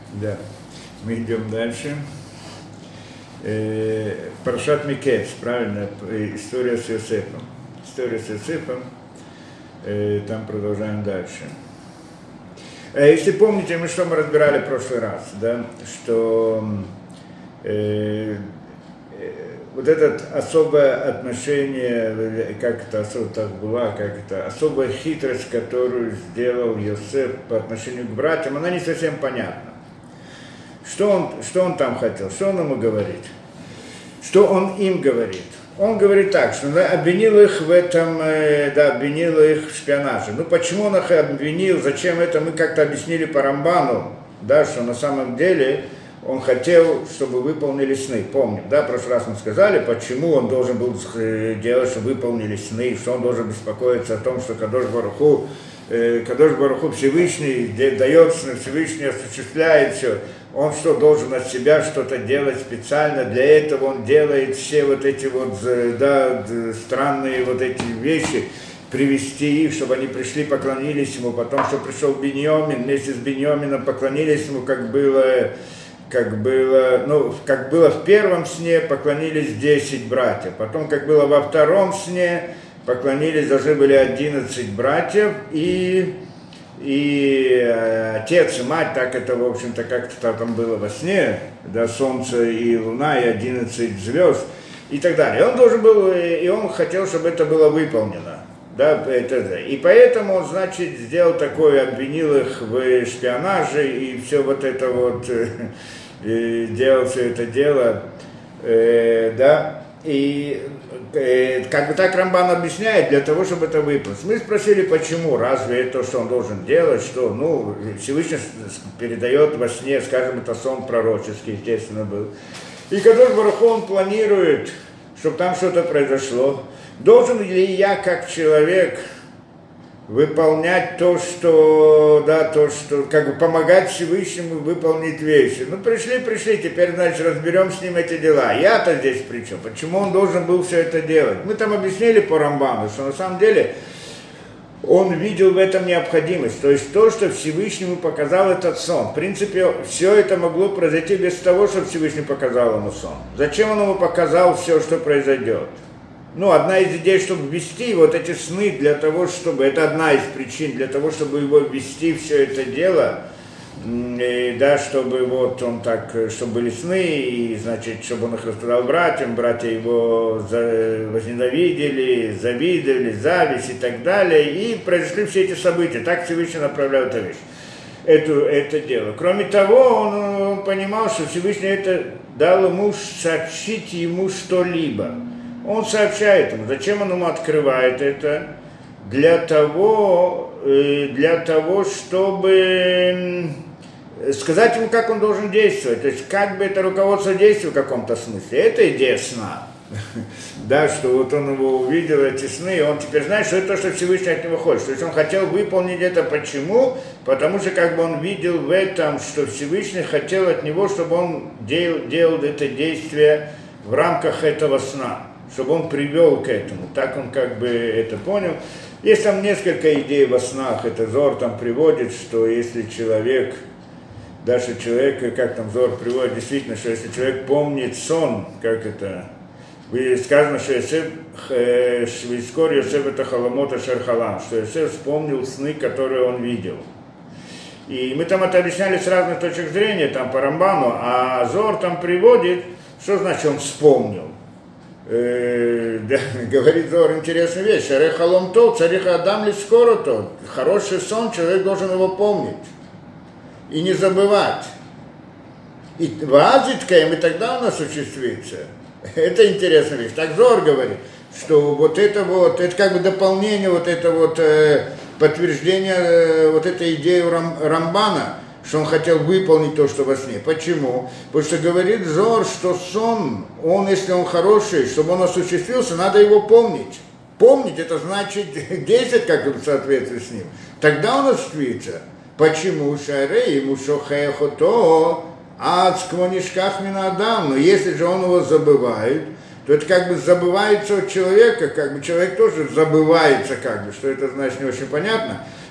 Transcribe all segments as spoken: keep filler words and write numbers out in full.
Да, мы идем дальше. Э, Парашат Микец, правильно, история с Йосефом. История с Йосефом, э, там продолжаем дальше. Э, если помните, мы что мы разбирали в прошлый раз, да, что э, э, вот это особое отношение, как это особо так была, как это особая хитрость, которую сделал Йосеф по отношению к братьям, она не совсем понятна. Что он, что он там хотел, что он ему говорит, что он им говорит. Он говорит так, что он обвинил их в этом, да, обвинил их в шпионаже. Ну почему он их обвинил, зачем это, мы как-то объяснили по Рамбану, да, что на самом деле он хотел, чтобы выполнили сны. Помним, да, в прошлый раз мы сказали, почему он должен был делать, чтобы выполнили сны, что он должен беспокоиться о том, что Кадош Барух Ху, э, Кадош Барух Ху Всевышний дает сны, Всевышний осуществляет все. Он что, должен от себя что-то делать специально, для этого он делает все вот эти вот, да, странные вот эти вещи, привести их, чтобы они пришли, поклонились ему, потом, что пришел Биньямин, вместе с Биньямином поклонились ему, как было, как было, ну, как было в первом сне, поклонились десять братьев, потом, как было во втором сне, поклонились, должны были одиннадцать братьев, и... И отец и мать, так это, в общем-то, как-то там было во сне, да, солнце и луна, и одиннадцать звезд, и так далее. И он должен был, и он хотел, чтобы это было выполнено, да, это, и поэтому он, значит, сделал такое, обвинил их в шпионаже, и все вот это вот, и делал все это дело, э, да, и... Как бы так Рамбан объясняет, для того, чтобы это выполнить. Мы спросили, почему, разве это то, что он должен делать, что, ну, Всевышний передает во сне, скажем, это сон пророческий, естественно, был. И Кадош Барух Ху, он планирует, чтобы там что-то произошло. Должен ли я, как человек, выполнять то, что, да, то, что, как бы помогать Всевышнему выполнить вещи. Ну, пришли, пришли, теперь, значит, разберем с ним эти дела. Я-то здесь при чем? Почему он должен был все это делать? Мы там объяснили по Рамбану, что на самом деле он видел в этом необходимость. То есть то, что Всевышнему показал этот сон. В принципе, все это могло произойти без того, что Всевышний показал ему сон. Зачем он ему показал все, что произойдет? Ну, одна из идей, чтобы ввести вот эти сны для того, чтобы, это одна из причин, для того, чтобы его ввести все это дело, и, да, чтобы вот он так, чтобы были сны, и, значит, чтобы он их рассказал братьям, братья его возненавидели, завидовали, зависть и так далее, и произошли все эти события, так Всевышний направлял эту вещь, эту, это дело. Кроме того, он, он понимал, что Всевышний это дал ему сообщить ему что-либо. Он сообщает ему, зачем он ему открывает это? Для того, для того, чтобы сказать ему, как он должен действовать. То есть, как бы это руководство действия в каком-то смысле. Это идея сна. Да, что вот он его увидел, эти сны, и он теперь знает, что это то, что Всевышний от него хочет. То есть он хотел выполнить это. Почему? Потому что как бы он видел в этом, что Всевышний хотел от него, чтобы он делал, делал это действие в рамках этого сна, чтобы он привел к этому. Так он как бы это понял. Есть там несколько идей во снах. Это Зор там приводит, что если человек, даже человек, как там Зор приводит, действительно, что если человек помнит сон, как это, сказано, что Йосеф, Швейскор Йосеф это Халамота Шерхалам, что Йосеф вспомнил сны, которые он видел. И мы там это объясняли с разных точек зрения, там по Рамбану, а Зор там приводит, что значит он вспомнил. Э, да, говорит Зор интересную вещь. Шаре халом то, цариха адам ли скоро то. Хороший сон, человек должен его помнить и не забывать. И вазиткаем, и тогда он осуществится. Это интересная вещь. Так Зор говорит, что вот это вот, это как бы дополнение, вот это вот э, подтверждение э, вот этой идеи Рам, Рамбана, что он хотел выполнить то, что во сне. Почему? Потому что говорит Зор, что сон, он, если он хороший, чтобы он осуществился, надо его помнить. Помнить, это значит действовать как бы в соответствии с ним. Тогда он осуществится. Почему? Шаре ему шохехото ацквонишках минадам. Но если же он его забывает, то это как бы забывается от человека, как бы человек тоже забывается, как бы, что это значит не очень понятно.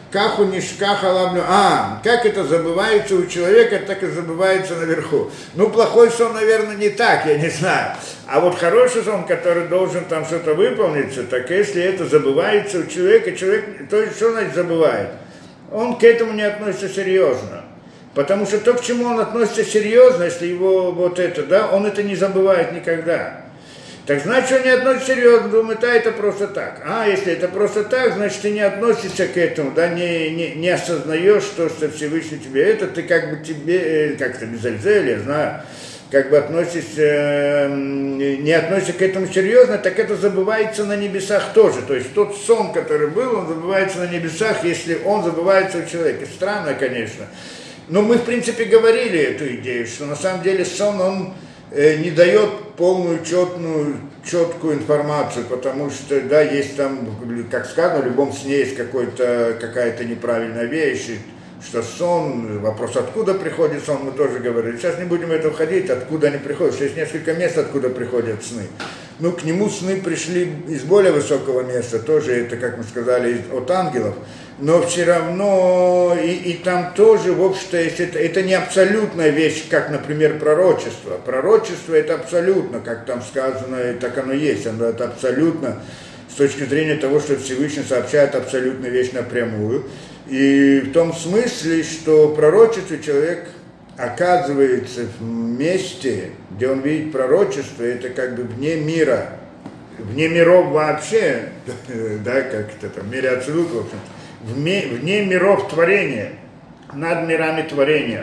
Каху нишкаха лавну. А, как это забывается у человека, так и забывается наверху. Ну, плохой сон, наверное, не так, я не знаю. А вот хороший сон, который должен там что-то выполниться, так если это забывается у человека, человек, то есть что значит забывает? Он к этому не относится серьезно. Потому что то, к чему он относится серьезно, если его вот это, да, он это не забывает никогда. Так значит, он не относится серьезно, думает, а это просто так. А если это просто так, значит, ты не относишься к этому, да, не, не, не осознаешь то, что Всевышний тебе это, ты как бы тебе, как-то без альзеля, я знаю, как бы относишься, не относишься к этому серьезно, так это забывается на небесах тоже. То есть тот сон, который был, он забывается на небесах, если он забывается у человека. Странно, конечно. Но мы, в принципе, говорили эту идею, что на самом деле сон, он э, не дает полную, четную, четкую информацию, потому что, да, есть там, как сказано, в любом сне есть какой-то, какая-то неправильная вещь, что сон, вопрос, откуда приходит сон, мы тоже говорили. Сейчас не будем в это входить, откуда они приходят, что есть несколько мест, откуда приходят сны. Ну, к нему сны пришли из более высокого места, тоже это, как мы сказали, от ангелов, но все равно и, и там тоже, в общем-то, это, это не абсолютная вещь, как, например, пророчество. Пророчество это абсолютно, как там сказано, и так оно есть, оно это абсолютно с точки зрения того, что Всевышний сообщает абсолютную вещь напрямую. И в том смысле, что пророчество человек оказывается в месте, где он видит пророчество, это как бы вне мира, вне миров вообще, да, как это там, в мире Ацилут, в общем, вне, вне миров творения, над мирами творения.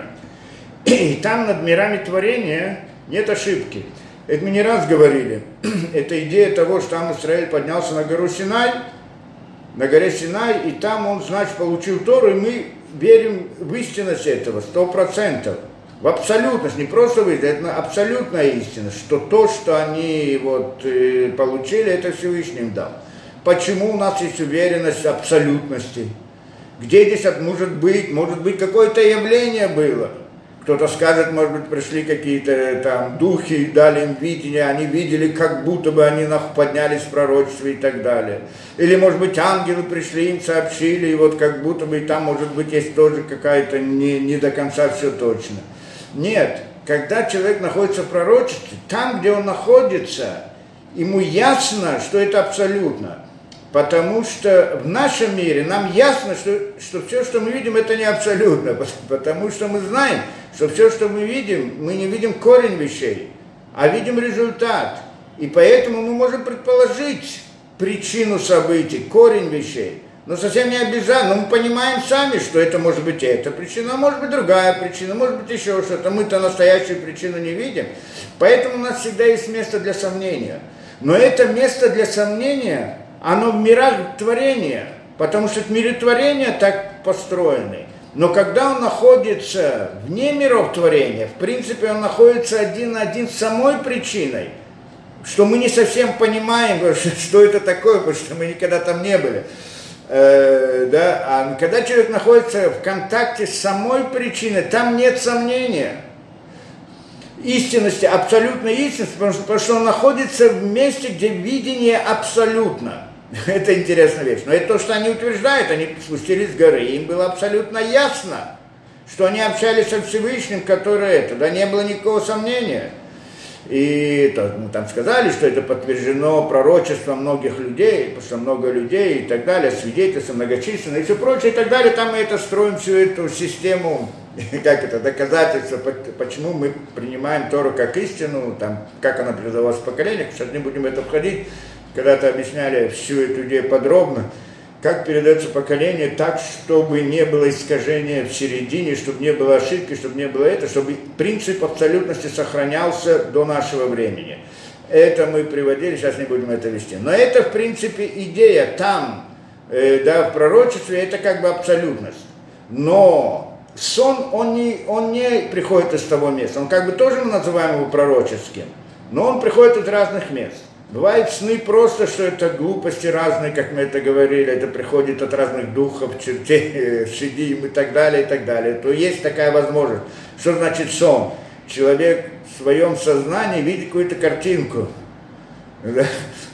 И там над мирами творения нет ошибки. Это мы не раз говорили. Это идея того, что там Израиль поднялся на гору Синай, на горе Синай, и там он, значит, получил Тору, и мы верим в истинность этого, сто процентов. В абсолютность, не просто в истинность, это абсолютная истинность, что то, что они вот, э, получили, это Всевышний им дал. Почему у нас есть уверенность в абсолютности? Где здесь может быть, может быть, какое-то явление было? Кто-то скажет, может быть, пришли какие-то там духи и дали им видение, они видели, как будто бы они поднялись в пророчестве и так далее. Или, может быть, ангелы пришли, им сообщили, и вот как будто бы и там, может быть, есть тоже какая-то не, не до конца все точно. Нет, когда человек находится в пророчестве, там, где он находится, ему ясно, что это абсолютно. Потому что в нашем мире нам ясно, что, что все, что мы видим, это не абсолютно. Потому что мы знаем, что все, что мы видим, мы не видим корень вещей, а видим результат. И поэтому мы можем предположить причину событий, корень вещей. Но совсем не обязательно. Но мы понимаем сами, что это может быть эта причина, а может быть другая причина, может быть еще что-то. Мы-то настоящую причину не видим. Поэтому у нас всегда есть место для сомнения. Но это место для сомнения, оно в мирах творения, потому что в мире творения так построены. Но когда он находится вне миров творения, в принципе, он находится один на один с самой причиной, что мы не совсем понимаем, что это такое, потому что мы никогда там не были. Э, да? А когда человек находится в контакте с самой причиной, там нет сомнения. Истинности, абсолютной истинности, потому что, потому что он находится в месте, где видение абсолютно. Это интересная вещь. Но это то, что они утверждают, они спустились с горы, и им было абсолютно ясно, что они общались со Всевышним, который это, да, не было никакого сомнения. И то, ну, там сказали, что это подтверждено пророчеством многих людей, потому что много людей и так далее, свидетельства многочисленные и все прочее, и так далее. Там мы это строим, всю эту систему, как это, доказательства, почему мы принимаем Тору как истину, там, как она передавалась в поколениях, сейчас не будем в это входить. Когда-то объясняли всю эту идею подробно, как передается поколение так, чтобы не было искажения в середине, чтобы не было ошибки, чтобы не было это, чтобы принцип абсолютности сохранялся до нашего времени. Это мы приводили, сейчас не будем это вести. Но это, в принципе, идея там, э, да, в пророчестве, это как бы абсолютность. Но сон, он не, он не приходит из того места, он как бы тоже мы называем его пророческим, но он приходит из разных мест. Бывают сны просто, что это глупости разные, как мы это говорили, это приходит от разных духов, чертей, шидим и так далее, и так далее. То есть такая возможность. Что значит сон? Человек в своем сознании видит какую-то картинку. Да?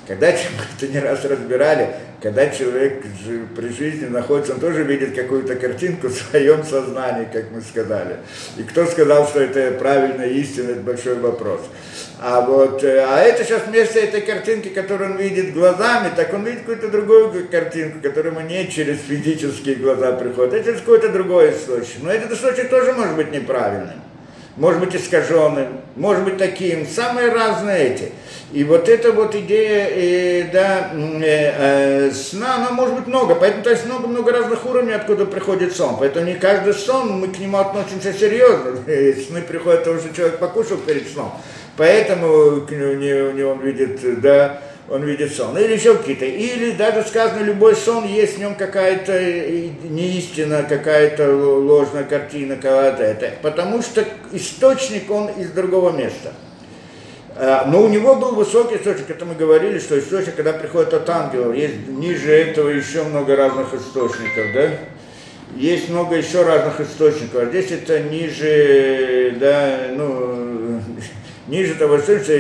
Когда это не раз разбирали, когда человек при жизни находится, он тоже видит какую-то картинку в своем сознании, как мы сказали. И кто сказал, что это правильная истина, это большой вопрос. А вот, а это сейчас вместо этой картинки, которую он видит глазами, так он видит какую-то другую картинку, которая ему не через физические глаза приходит, а через какой-то другой источник. Но этот источник тоже может быть неправильным, может быть искаженным, может быть таким, самые разные эти. И вот эта вот идея э, да, э, э, сна, она может быть много, поэтому то есть много-много разных уровней, откуда приходит сон. Поэтому не каждый сон, мы к нему относимся серьезно. Сны приходят, потому что человек покушал перед сном. Поэтому у него он видит, да, он видит сон. Или еще какие-то. Или даже сказано, любой сон, есть в нем какая-то неистина, какая-то ложная картина, какая-то это. Потому что источник, он из другого места. Но у него был высокий источник, это мы говорили, что источник, когда приходит от ангелов, есть ниже этого еще много разных источников, да? Есть много еще разных источников, а здесь это ниже, да, ну, ниже того источника,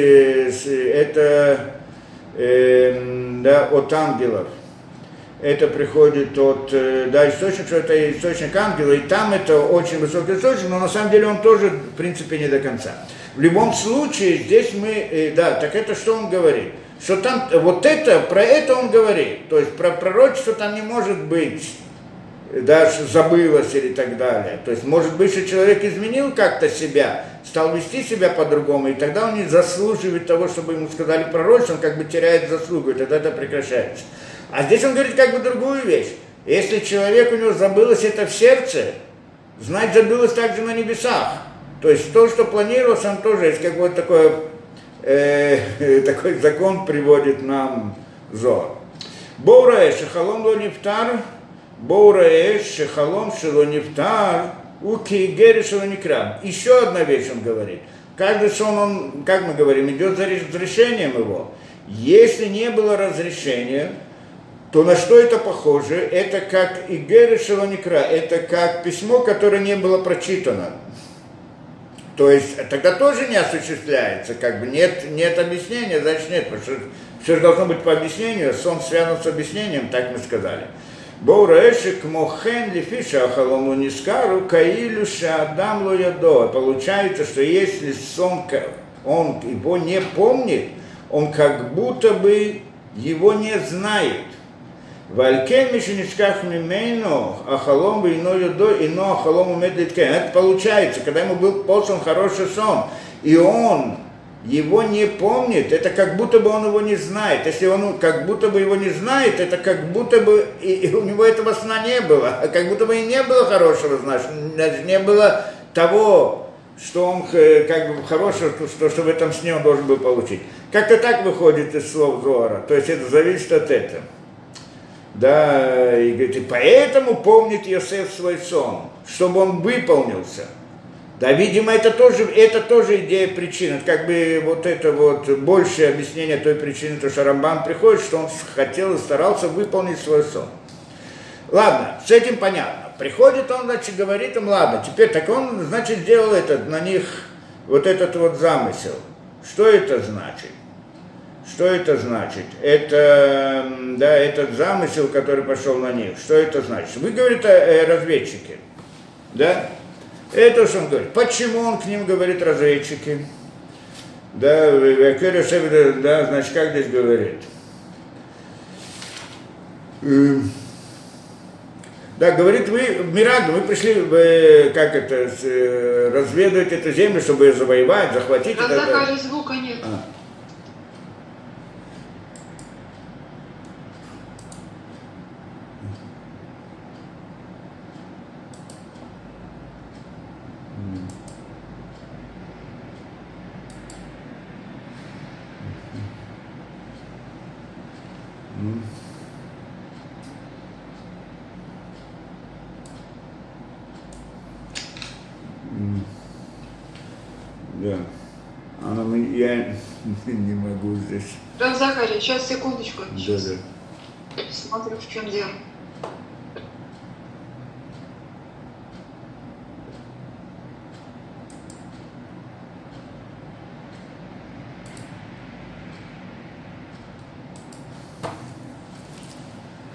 это, э, да, от ангелов. Это приходит от, да, источник, что это источник ангела, и там это очень высокий источник, но на самом деле он тоже, в принципе, не до конца. В любом случае, здесь мы, да, так это что он говорит? Что там, вот это, про это он говорит, то есть про пророчество там не может быть, даже забылось или так далее. То есть, может быть, что человек изменил как-то себя, стал вести себя по-другому, и тогда он не заслуживает того, чтобы ему сказали пророчество, он как бы теряет заслугу, и тогда это прекращается. А здесь он говорит как бы другую вещь. Если человек, у него забылось это в сердце, знать забылось также на небесах. То есть то, что планировалось, он тоже есть как вот такой, э, такой закон приводит нам Зоар. Боураэш, шахалом ло нифтар, боураэш, шахалом шело нифтар, уки гери шело некрам. Еще одна вещь он говорит. Каждый сон, он, как мы говорим, идет за разрешением его. Если не было разрешения, то на что это похоже? Это как игери шело некра, это как письмо, которое не было прочитано. То есть тогда тоже не осуществляется, как бы нет, нет объяснения, значит нет, потому что все же должно быть по объяснению, сон связан с объяснением, так мы сказали. Боураэшик мохен лифиша ахалому нискару каилю шаадам ло ядо. Получается, что если сон, он его не помнит, он как будто бы его не знает. Валькен мишеничках мимейно, ахалом ино юдо, ино ахалом умеет литкен. Это получается, когда ему был послан хороший сон, и он его не помнит, это как будто бы он его не знает. Если он как будто бы его не знает, это как будто бы и, и у него этого сна не было, а как будто бы и не было хорошего сна, не было того, что он как бы хорошего, что, что в этом сне он должен был получить. Как-то так выходит из слов Зоара, то есть это зависит от этого. Да, и говорит, и поэтому помнит Йосеф свой сон, чтобы он выполнился. Да, видимо, это тоже, это тоже идея причины, как бы вот это вот большее объяснение той причины, то, что Рамбан приходит, что он хотел и старался выполнить свой сон. Ладно, с этим понятно. Приходит он, значит, говорит им, ладно, теперь так он, значит, сделал этот, на них вот этот вот замысел. Что это значит? Что это значит? Это, да, этот замысел, который пошел на них, что это значит? Вы говорите о разведчике, да? Это что он говорит. Почему он к ним говорит разведчики? Да, да, значит, как здесь говорит? Да, говорит, вы, Мираг, вы пришли, вы, как это, разведывать эту землю, чтобы ее завоевать, захватить. Когда, кажется, звука нет. А. Да. Она, я не могу здесь. Рав Захари, сейчас, секундочку. Сейчас. Да, да. Смотрю, в чем дело.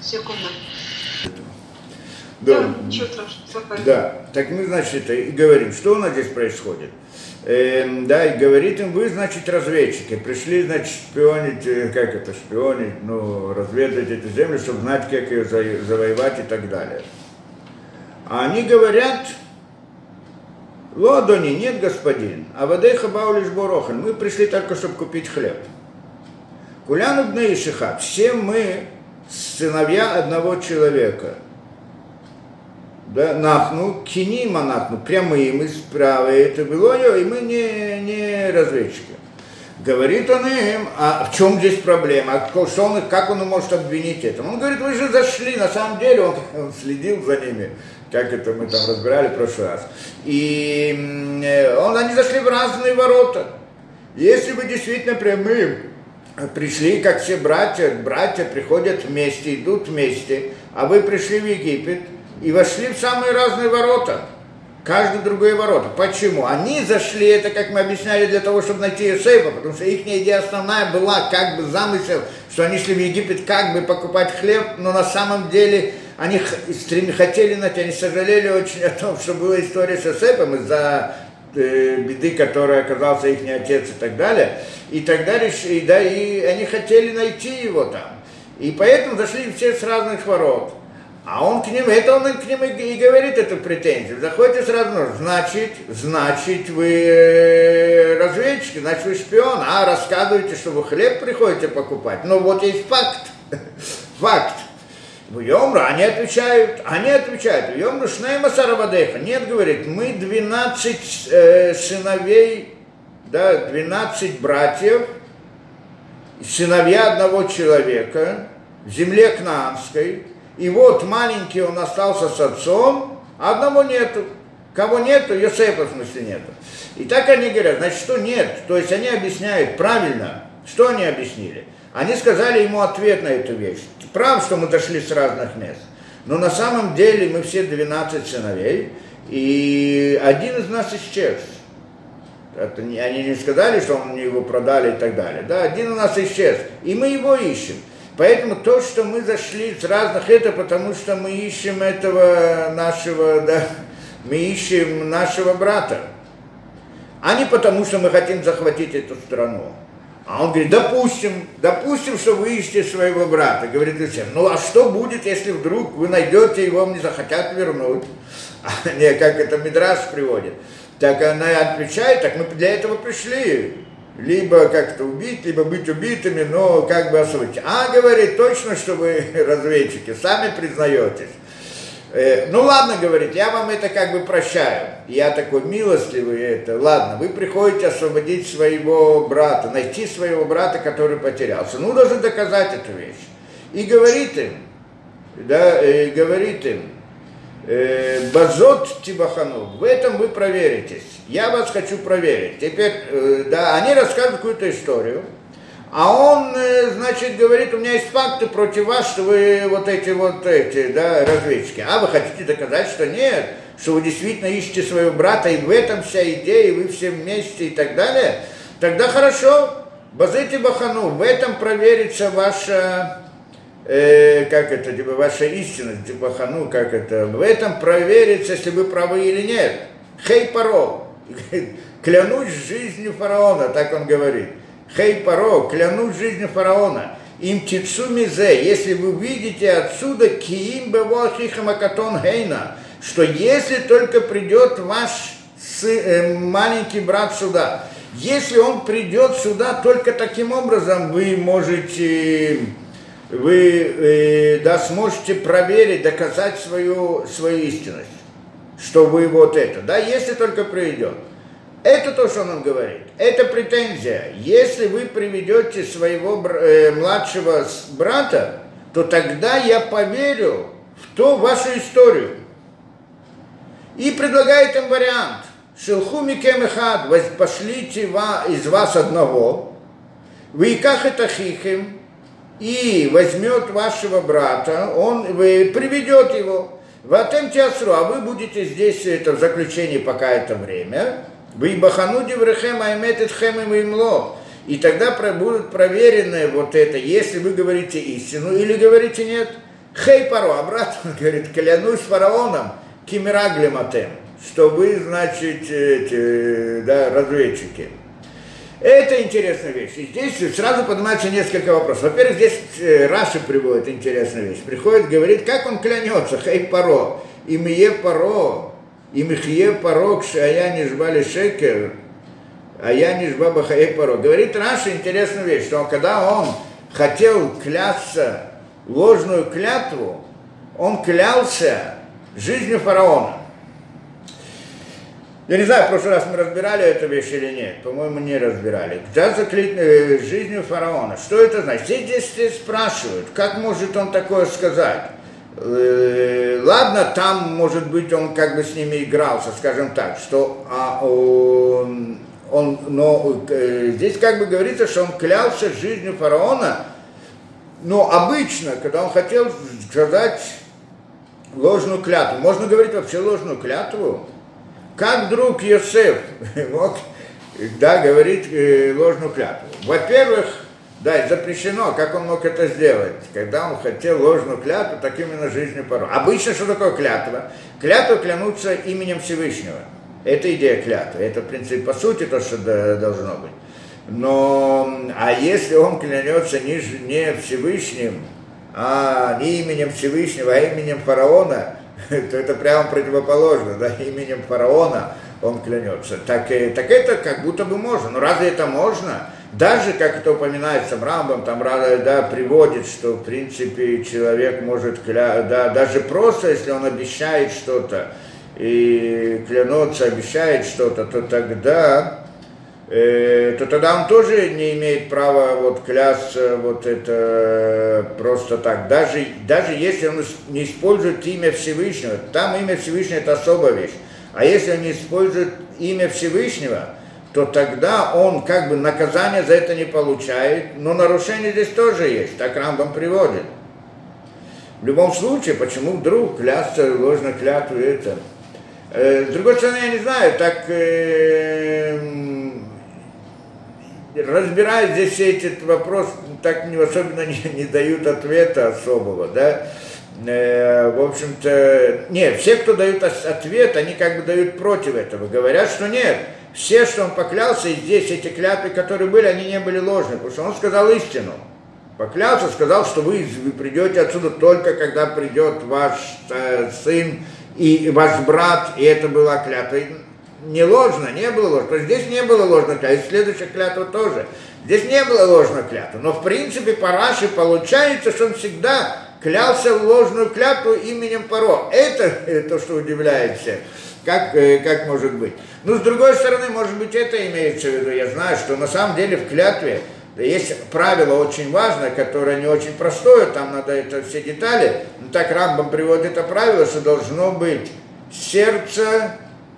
Секунду. Да, Да, ничего страшного. да, так мы, значит, и говорим, что у нас здесь происходит. Эм, да, и говорит им, вы, значит, разведчики, пришли, значит, шпионить, э, как это, шпионить, ну, разведать эту землю, чтобы знать, как ее за- завоевать и так далее. А они говорят, Лодони, нет, господин, а вадейха баулиш борохан, мы пришли только, чтобы купить хлеб. Куляну бней шиха, все мы сыновья одного человека. Да, нахну, кинима нахну, прямые, мы справа, это было, и мы не, не разведчики. Говорит он им, а в чем здесь проблема, что он, как он может обвинить это? Он говорит, вы же зашли, на самом деле он, он следил за ними, как это мы там разбирали в прошлый раз. И он, они зашли в разные ворота. Если вы действительно прямые, пришли, как все братья, братья приходят вместе, идут вместе, а вы пришли в Египет, и вошли в самые разные ворота, каждое другое ворота. Почему? Они зашли, это, как мы объясняли, для того, чтобы найти Йосефа, потому что их идея основная была, как бы замысел, что они шли в Египет, как бы покупать хлеб, но на самом деле они хотели найти, они сожалели очень о том, что была история с Йосефом из-за э, беды, которой оказался их отец и так далее. И тогда решили, да, и они хотели найти его там. И поэтому зашли все с разных ворот. А он к ним, это он к ним и говорит эту претензию. Заходите сразу, значит, значит вы разведчики, значит вы шпион, а рассказываете, что вы хлеб приходите покупать. Ну вот есть факт, факт. В Йомру они отвечают, они отвечают, в Йомру шнейма саравадеха. Нет, говорит, мы двенадцать э, сыновей, да, двенадцать братьев, сыновья одного человека в земле Кнаанской. И вот маленький он остался с отцом, а одного нету. Кого нету, Йосефа в смысле нету. И так они говорят, значит, что нет? То есть они объясняют правильно. Что они объяснили? Они сказали ему ответ на эту вещь. Прав, что мы дошли с разных мест. Но на самом деле мы все двенадцать сыновей, и один из нас исчез. Это не, они не сказали, что мы его продали и так далее. Да, один у нас исчез, и мы его ищем. Поэтому то, что мы зашли с разных, это потому что мы ищем этого нашего, да, мы ищем нашего брата, а не потому что мы хотим захватить эту страну. А он говорит, допустим, допустим, что вы ищете своего брата. Говорит всем, ну а что будет, если вдруг вы найдете его, вам не захотят вернуть? А, не, как это Мидраш приводит. Так она отвечает, так мы для этого пришли. Либо как-то убить, либо быть убитыми, но как бы освободить. А говорит, точно, что вы разведчики, сами признаетесь. Э, ну ладно, говорит, я вам это как бы прощаю. Я такой милостливый, это, ладно, вы приходите освободить своего брата, найти своего брата, который потерялся. Ну, должен доказать эту вещь. И говорит им, да, и говорит им, Базот Тибахану, в этом вы проверитесь. Я вас хочу проверить. Теперь, да, они рассказывают какую-то историю, а он, значит, говорит, у меня есть факты против вас, что вы вот эти вот эти, да, разведчики. А вы хотите доказать, что нет, что вы действительно ищете своего брата, и в этом вся идея, и вы все вместе и так далее. Тогда хорошо, Базот Тибахану, в этом проверится ваша... Э, как это, типа, ваша истина, типа, ну, как это, в этом проверится, если вы правы или нет. Хей Паро, клянусь жизнью фараона, так он говорит. Хей Паро, клянусь жизнью фараона. Им тицу мизе, если вы видите отсюда, киим бево ахихам акатон гейна, что если только придет ваш сы, э, маленький брат сюда, если он придет сюда только таким образом, вы можете... вы э, да, сможете проверить, доказать свою, свою истинность, что вы вот это, да, если только придет. Это то, что он нам говорит, это претензия. Если вы приведете своего э, младшего брата, то тогда я поверю в ту вашу историю. И предлагает им вариант. Шелху микем эхад, пошлите из вас одного, вы иках это хихим, и возьмет вашего брата, он вы, приведет его, в атем теасру, а вы будете здесь это, в заключении пока это время, вы бахану диврехем аймет этхем и имло, и тогда будут проверены вот это, если вы говорите истину или говорите нет. Хей паро, обратно, он говорит, клянусь фараоном, кимираглем атем, что вы, значит, эти, да, разведчики. Это интересная вещь. И здесь сразу поднимается несколько вопросов. Во-первых, здесь Раши приводит интересную вещь. Приходит, говорит, как он клянется, хей паро, имие паро, имихе паро, кшая не жбали шекер, а я не жба бахае паро. Говорит Раши интересную вещь, что когда он хотел клясться ложную клятву, он клялся жизнью фараона. Я не знаю, в прошлый раз мы разбирали эту вещь или нет, по-моему, не разбирали. Клялся жизнью фараона. Что это значит? Здесь, здесь спрашивают, как может он такое сказать? Ладно, там, может быть, он как бы с ними игрался, скажем так, что а, он, он, но здесь как бы говорится, что он клялся жизнью фараона, но обычно, когда он хотел сказать ложную клятву, можно говорить вообще ложную клятву, как друг Йосеф мог, да, говорить э, ложную клятву. Во-первых, да, запрещено, как он мог это сделать, когда он хотел ложную клятву, так именно жизнью фараона. Обычно что такое клятва? Клятва клянутся именем Всевышнего. Это идея клятвы, это, в принципе, по сути то, что должно быть. Но, а если он клянется не, не Всевышним, а не именем Всевышнего, а именем фараона, то это прямо противоположно, да, именем фараона он клянется. Так, так это как будто бы можно. Но разве это можно? Даже, как это упоминается в Рамбам, там, да, приводит, что, в принципе, человек может кляться, да, даже просто, если он обещает что-то, и клянется, обещает что-то, то тогда... то тогда он тоже не имеет права вот клясться вот это просто так. Даже, даже если он не использует имя Всевышнего, там имя Всевышнего это особая вещь. А если он не использует имя Всевышнего, то тогда он как бы наказание за это не получает, но нарушение здесь тоже есть, так Рамбам приводит. В любом случае, почему вдруг клясться ложно клятву это? С другой стороны, я не знаю, так... разбирая здесь этот вопрос, так не, особенно не, не дают ответа особого, да. Э, в общем-то, нет, все, кто дают ответ, они как бы дают против этого, говорят, что нет, все, что он поклялся, и здесь эти клятвы, которые были, они не были ложными, потому что он сказал истину. Поклялся, сказал, что вы, вы придете отсюда только когда придет ваш э, сын и ваш брат, и это была клятва. Не ложно, не было ложно. То есть здесь не было ложной клятвы, и следующая клятва тоже. Здесь не было ложной клятвы. Но в принципе по Раши получается, что он всегда клялся в ложную клятву именем Паро. Это то, что удивляет всех. Как, как может быть? Ну, с другой стороны, может быть, это имеется в виду. Я знаю, что на самом деле в клятве есть правило очень важное, которое не очень простое, там надо это все детали. Но так Рамбам приводит это правило, что должно быть сердце...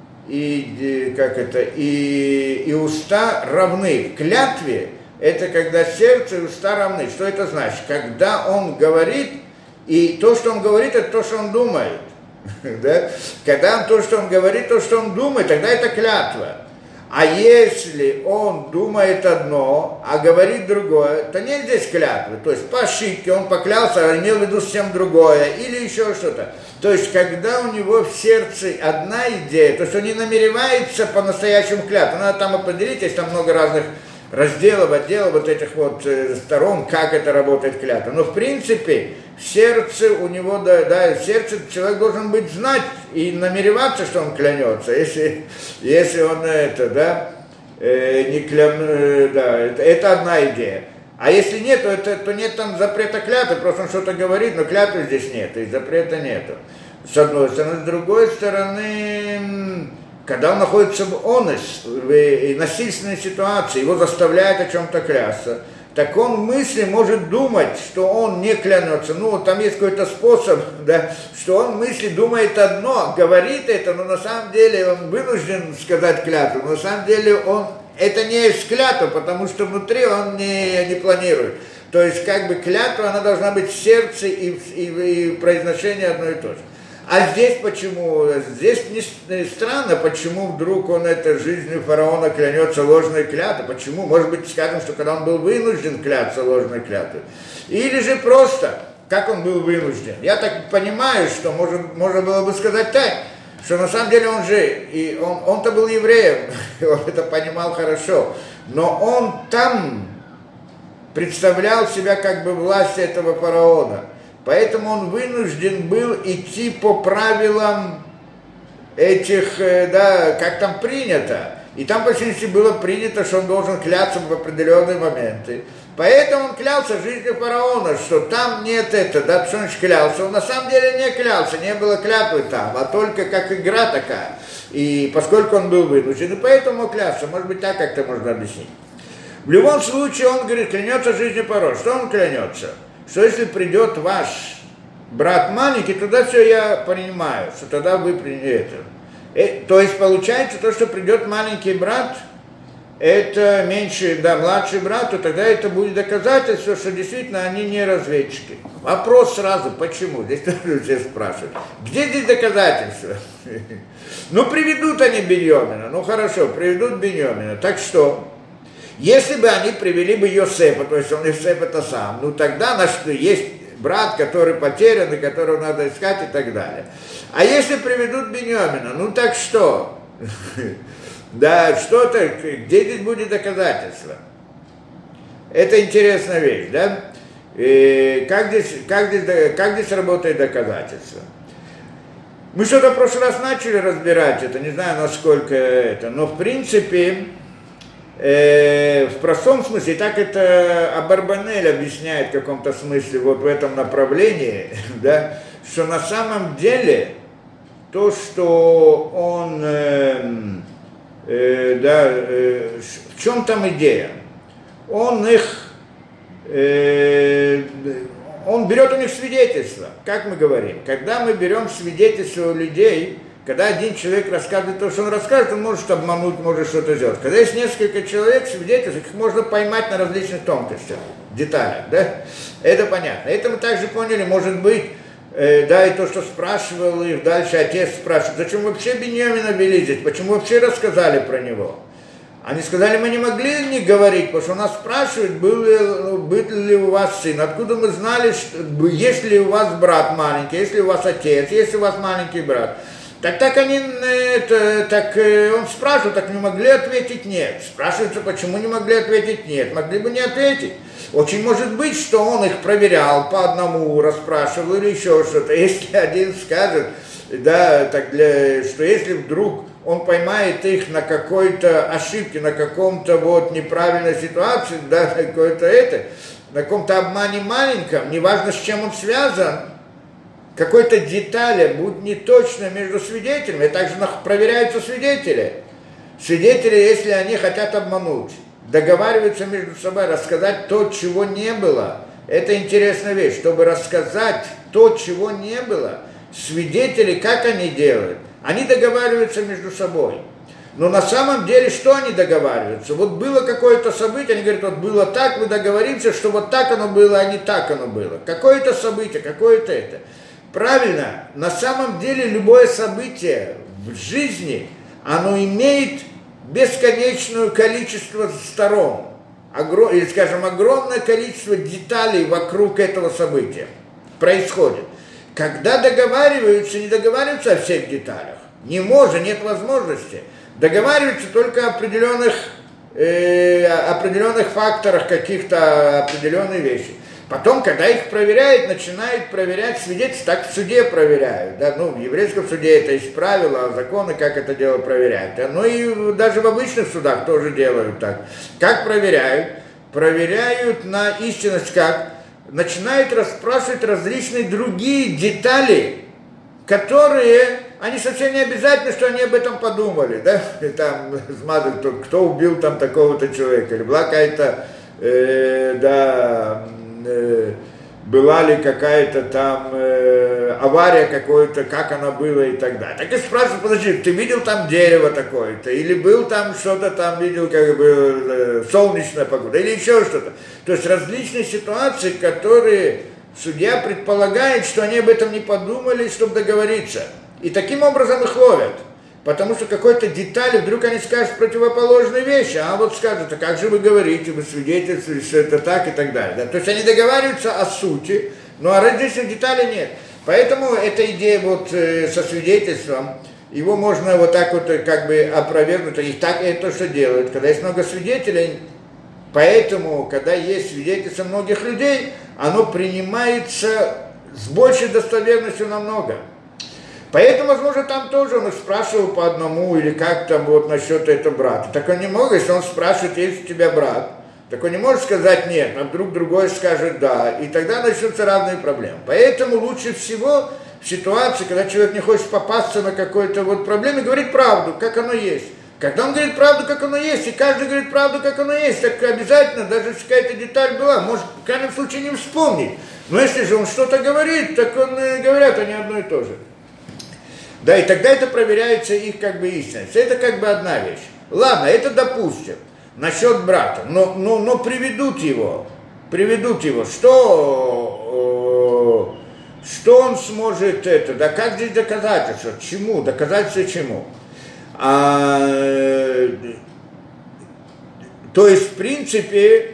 И, как это, и, и уста равны. В клятве это когда сердце и уста равны. Что это значит? Когда он говорит, и то, что он говорит, это то, что он думает. Да? Когда он, то, что он говорит, то, что он думает, тогда это клятва. А если он думает одно, а говорит другое, то нет здесь клятвы. То есть по ошибке он поклялся, а имел в виду совсем другое, или еще что-то. То есть когда у него в сердце одна идея, то есть он не намеревается по-настоящему клятву. Надо там определить, есть там много разных разделов, отделов вот этих вот сторон, как это работает клятва. Но в принципе в сердце у него, да, да, в сердце человек должен быть знать и намереваться, что он клянется. Если, если он это, да, э, не клян, э, да, это, это одна идея. А если нет, то, это, то нет там запрета клятвы, просто он что-то говорит, но клятвы здесь нет, и запрета нету. С одной стороны, с другой стороны, когда он находится в онес, в насильственной ситуации, его заставляют о чем-то клясться, так он в мысли может думать, что он не клянется. Ну, там есть какой-то способ, да, что он в мысли думает одно, говорит это, но на самом деле он вынужден сказать клятву, но на самом деле он, это не есть клятва, потому что внутри он не, не планирует. То есть, как бы клятва, она должна быть в сердце и, и, и произношение одно и то же. А здесь почему? Здесь не странно, почему вдруг он это жизнью фараона клянется ложной клятвой. Почему? Может быть, скажем, что когда он был вынужден кляться ложной клятвой. Или же просто, как он был вынужден. Я так понимаю, что может, можно было бы сказать так, что на самом деле он же, и он, он-то был евреем, он это понимал хорошо, но он там представлял себя как бы власть этого фараона. Поэтому он вынужден был идти по правилам этих, да, как там принято. И там, по сути, было принято, что он должен кляться в определенные моменты. Поэтому он клялся жизнью фараона, что там нет этого, да, что он клялся. Он на самом деле не клялся, не было клятвы там, а только как игра такая. И поскольку он был вынужден, и поэтому клялся, может быть, так как-то можно объяснить. В любом случае, он говорит, клянется жизнью фараона. Что он клянется? Что если придет ваш брат маленький, тогда все я принимаю, что тогда вы приняли это. И, то есть получается то, что придет маленький брат, это меньше, да, младший брат, то тогда это будет доказательство, что действительно они не разведчики. Вопрос сразу, почему? Здесь тоже все спрашивают. Где здесь доказательства? Ну, приведут они Беньямина, ну хорошо, приведут Беньямина, так что? Если бы они привели бы Йосефа, то есть он Йосеф это сам, ну тогда наш, есть брат, который потерян, и которого надо искать и так далее. А если приведут Беньямина, ну так что? Да, что-то, где здесь будет доказательство? Это интересная вещь, да? И как, здесь, как, здесь, как здесь работает доказательство? Мы что-то в прошлый раз начали разбирать это, не знаю, насколько это, но в принципе, э, в простом смысле, так это Абарбанель объясняет в каком-то смысле вот в этом направлении, да, что на самом деле то, что он... Э, Э, да, э, в чем там идея? Он их, э, он берет у них свидетельства, как мы говорим. Когда мы берем свидетельства у людей, когда один человек рассказывает то, что он расскажет, он может обмануть, может что-то сделать. Когда есть несколько человек, свидетельств, их можно поймать на различных тонкостях, деталях, да? Это понятно. Это мы также поняли, может быть, Э, да, и то, что спрашивал их дальше, отец спрашивает, зачем вообще Беньямина вели здесь, почему вообще рассказали про него? Они сказали, мы не могли не говорить, потому что нас спрашивают, был ли, был ли у вас сын, откуда мы знали, что, есть ли у вас брат маленький, есть ли у вас отец, есть ли у вас маленький брат. Так так они, это, так он спрашивал, так не могли ответить нет. Спрашивается, почему не могли ответить нет, могли бы не ответить. Очень может быть, что он их проверял по одному, расспрашивал или еще что-то. Если один скажет, да, так для, что если вдруг он поймает их на какой-то ошибке, на каком-то вот неправильной ситуации, да, какой-то это, на каком-то обмане маленьком, неважно с чем он связан, какой-то детали будут неточны между свидетелями, и также проверяются свидетели. Свидетели, если они хотят обмануть, договариваются между собой, рассказать то, чего не было. Это интересная вещь, чтобы рассказать то, чего не было. Свидетели, как они делают? Они договариваются между собой. Но на самом деле, что они договариваются? Вот было какое-то событие, они говорят, вот было так, мы договоримся, что вот так оно было, а не так оно было. Какое-то событие, какое-то это. Правильно, на самом деле любое событие в жизни, оно имеет бесконечное количество сторон, огром, или, скажем, огромное количество деталей вокруг этого события происходит. Когда договариваются, не договариваются о всех деталях, не может, нет возможности, договариваются только о определенных, э, определенных факторах, каких-то определенных вещей. Потом, когда их проверяют, начинают проверять свидетельства, так в суде проверяют. Да? Ну, в еврейском суде это есть правила, законы, как это дело проверяют. Да? Ну и даже в обычных судах тоже делают так. Как проверяют? Проверяют на истинность как? Начинают расспрашивать различные другие детали, которые, они совсем не обязательно, что они об этом подумали. Да? И там, смотрят, кто убил там такого-то человека, или была какая-то, э, да... была ли какая-то там э, авария какой-то, как она была и так далее. Так и спрашивают, подожди, ты видел там дерево такое-то, или был там что-то там, видел как бы э, солнечная погода, или еще что-то. То есть различные ситуации, которые судья предполагает, что они об этом не подумали, чтобы договориться. И таким образом их ловят. Потому что какой-то детали, вдруг они скажут противоположные вещи, а вот скажут, а как же вы говорите, вы свидетельствуете, что это так и так далее. Да? То есть они договариваются о сути, Ну а различных деталей нет. Поэтому эта идея вот э, со свидетельством, его можно вот так вот как бы опровергнуть, и так это что делают, когда есть много свидетелей, поэтому, когда есть свидетельство многих людей, оно принимается с большей достоверностью намного. Поэтому, возможно, там тоже он их спрашивал по одному, или как там вот насчет этого брата. Так он не мог, если он спрашивает, есть у тебя брат, так он не может сказать нет, а вдруг другой скажет да, и тогда начнутся разные проблемы. Поэтому лучше всего в ситуации, когда человек не хочет попасться на какой-то вот проблеме, говорит правду, как оно есть. Когда он говорит правду, как оно есть, и каждый говорит правду, как оно есть, так обязательно, даже если какая-то деталь была, может в крайнем случае не вспомнить. Но если же он что-то говорит, так он, говорят они одно и то же. Да, и тогда это проверяется их как бы истинность. Это как бы одна вещь. Ладно, это допустим. Насчет брата. Но, но, но приведут его. Приведут его. Что, что он сможет это? Да как здесь доказательство? Чему? Доказательство чему? А, то есть, в принципе,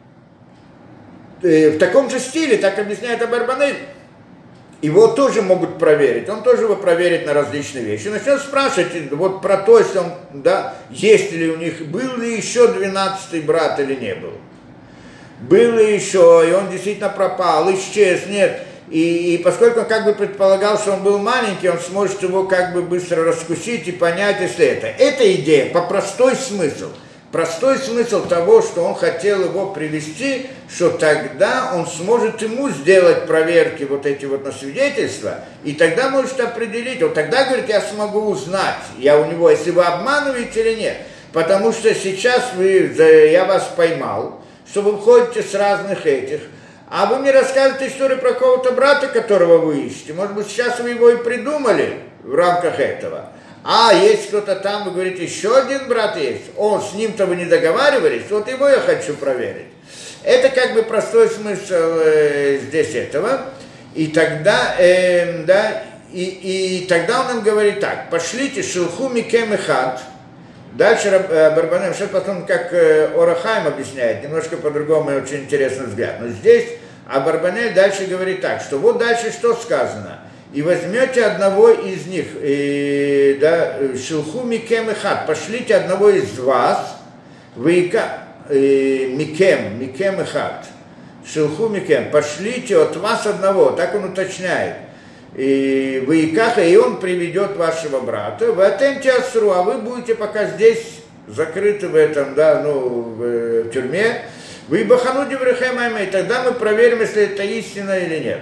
в таком же стиле, так объясняет Абарбанель, его тоже могут проверить, он тоже его проверит на различные вещи. Начнет спрашивать вот про то, если он, да, есть ли у них, был ли еще двенадцатый брат или не был. Был ли еще, и он действительно пропал, исчез, нет. И, и поскольку он как бы предполагал, что он был маленький, он сможет его как бы быстро раскусить и понять, если это. Эта идея, по простой смысл. Простой смысл того, что он хотел его привести, что тогда он сможет ему сделать проверки вот эти вот на свидетельства, и тогда может определить, вот тогда, говорит, я смогу узнать, я у него, если вы обманываете или нет, потому что сейчас вы, я вас поймал, что вы входите с разных этих, а вы мне рассказываете историю про кого-то брата, которого вы ищете, может быть, сейчас вы его и придумали в рамках этого. А, есть кто-то там, вы говорите, еще один брат есть, он, с ним-то вы не договаривались, вот его я хочу проверить. Это как бы простой смысл э, здесь этого. И тогда, э, да, и, и тогда он им говорит так, пошлите шилху микем эхад. Дальше Барбанель, сейчас потом, как э, Орахайм объясняет, немножко по-другому, очень интересный взгляд. Но здесь Барбанель дальше говорит так, что вот дальше что сказано. И возьмете одного из них, и, да, шилху микем эхад, пошлите одного из вас, выика, и, микем, микем эхад, шилху микем, пошлите от вас одного, так он уточняет, и выикаха, и он приведет вашего брата, вы атемте асру, а вы будете пока здесь закрыты в этом, да, ну, в, в тюрьме, вы бахану деврехем аймэ, и тогда мы проверим, если это истина или нет.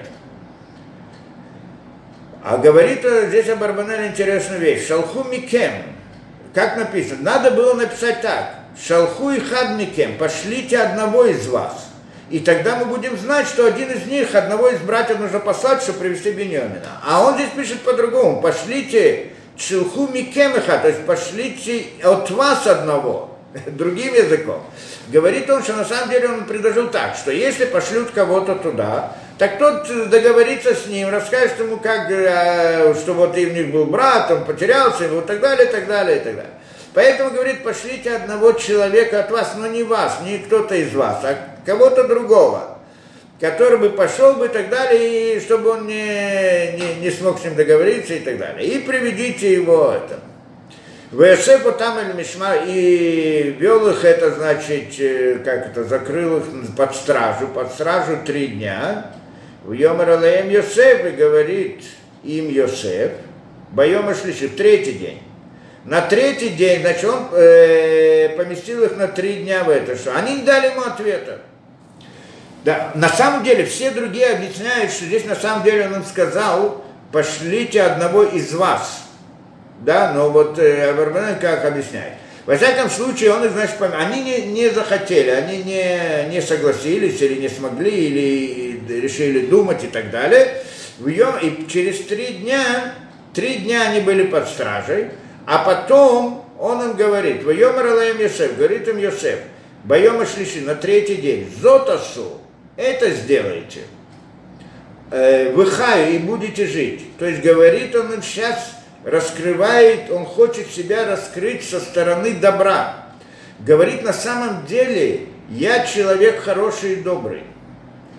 А говорит здесь Абарбанель интересную вещь. Шалху микем. Как написано? Надо было написать так. Шалху и хад микем. Пошлите одного из вас. И тогда мы будем знать, что один из них, одного из братьев нужно послать, чтобы привести Биньямина. А он здесь пишет по-другому. Пошлите шалху микем и хад. То есть пошлите от вас одного. Другим языком. Говорит он, что на самом деле он предложил так, что если пошлют кого-то туда, так тот договорится с ним, расскажет ему, как, что вот и у них был брат, он потерялся, и вот так далее, и так далее, и так далее. Поэтому, говорит, пошлите одного человека от вас, но не вас, не кто-то из вас, а кого-то другого, который бы пошел бы и так далее, и чтобы он не, не, не смог с ним договориться и так далее. И приведите его это. Вэсэпу там или Мишма, и вел их, это значит, как это, закрыл их под стражу, под стражу три дня. В Йомар алеем Йосеф, и говорит им Йосеф, Байома шлиши, в третий день. На третий день, значит, он э, поместил их на три дня в это, что они не дали ему ответа. Да, на самом деле, все другие объясняют, что здесь на самом деле он им сказал, пошлите одного из вас. Да, но вот Абарбанель как объясняет. Во всяком случае, он их, значит, пом... они не, не захотели, они не, не согласились или не смогли, или решили думать и так далее. И через три дня, три дня они были под стражей, а потом он им говорит, «Вайомар алаем Йосеф», говорит им Йосеф, «Байома шлиши», на третий день, «Зотасу», это сделайте, «Выхаю» и будете жить. То есть говорит он им сейчас, раскрывает, он хочет себя раскрыть со стороны добра. Говорит, на самом деле, я человек хороший и добрый.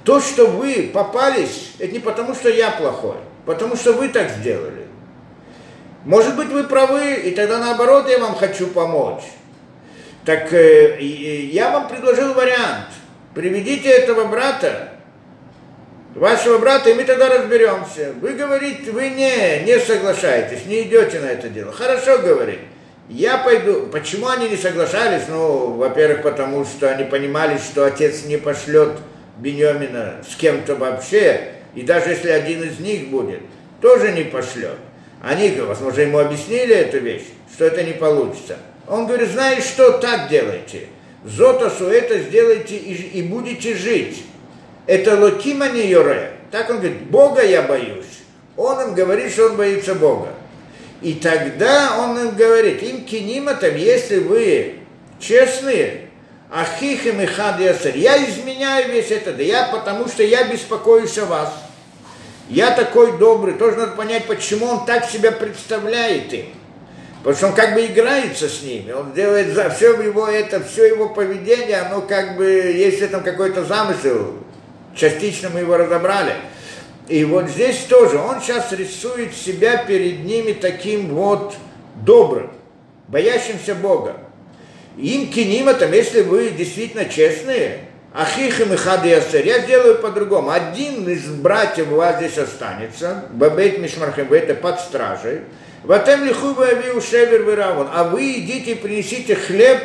То, что вы попались, это не потому, что я плохой, потому что вы так сделали. Может быть, вы правы, и тогда наоборот я вам хочу помочь. Так э, я вам предложил вариант. Приведите этого брата, вашего брата, и мы тогда разберемся. Вы говорите, вы не, не соглашаетесь, не идете на это дело. Хорошо, говорит. Я пойду. Почему они не соглашались? Ну, во-первых, потому что они понимали, что отец не пошлет Биньямина с кем-то вообще, и даже если один из них будет, тоже не пошлет. Они, возможно, ему объяснили эту вещь, что это не получится. Он говорит, знаешь что, так делайте. Зотасу это сделайте и, и будете жить. Это локима не йоре. Так он говорит, Бога я боюсь. Он им говорит, что он боится Бога. И тогда он им говорит, им киниматом, если вы честные, ахихим и хад ясер, я изменяю весь этот, я, потому что я беспокоюсь о вас. Я такой добрый, тоже надо понять, почему он так себя представляет им. Потому что он как бы играется с ними, он делает за все его это, все его поведение, оно как бы, если там какой-то замысел, частично мы его разобрали. И вот здесь тоже, он сейчас рисует себя перед ними таким вот добрым, боящимся Бога. Им киниматом, если вы действительно честные, ахихим и хад ясер, я сделаю по-другому. Один из братьев у вас здесь останется, бабейт мишмархем, это под стражей. Ватем лиху авиу шевер виравон, а вы идите и принесите хлеб,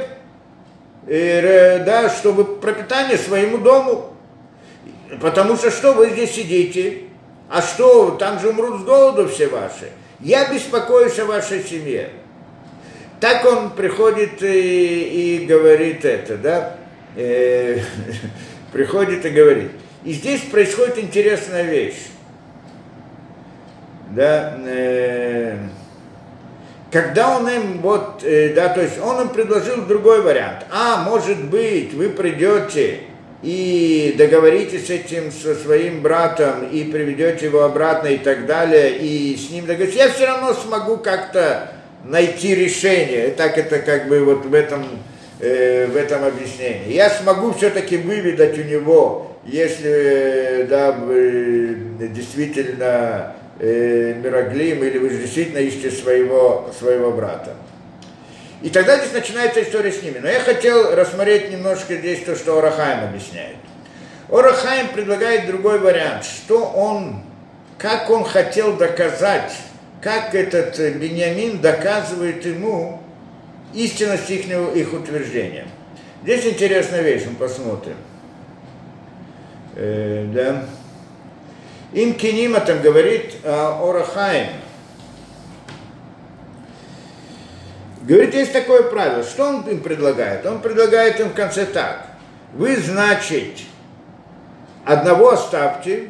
э, да, чтобы пропитание своему дому. Потому что что вы здесь сидите? А что, там же умрут с голоду все ваши. Я беспокоюсь о вашей семье. Так он приходит и, и говорит это, да, э, приходит и говорит. И здесь происходит интересная вещь, да, э, когда он им, вот, э, да, то есть он им предложил другой вариант. А, может быть, вы придете и договоритесь с этим, со своим братом, и приведете его обратно и так далее, и с ним договоритесь. Я все равно смогу как-то найти решение, так это как бы вот в этом, э, в этом объяснении. Я смогу все-таки выведать у него, если, да, вы действительно э, мироглим, или вы действительно ищете своего, своего брата. И тогда здесь начинается история с ними. Но я хотел рассмотреть немножко здесь то, что Ор ха-Хаим объясняет. Ор ха-Хаим предлагает другой вариант, что он, как он хотел доказать, как этот Биньямин доказывает ему истинность их, их утверждения. Здесь интересная вещь, мы посмотрим. Э, да. Им кинима там говорит Ор ха-Хаим. Говорит, есть такое правило. Что он им предлагает? Он предлагает им в конце так. Вы, значит, одного оставьте,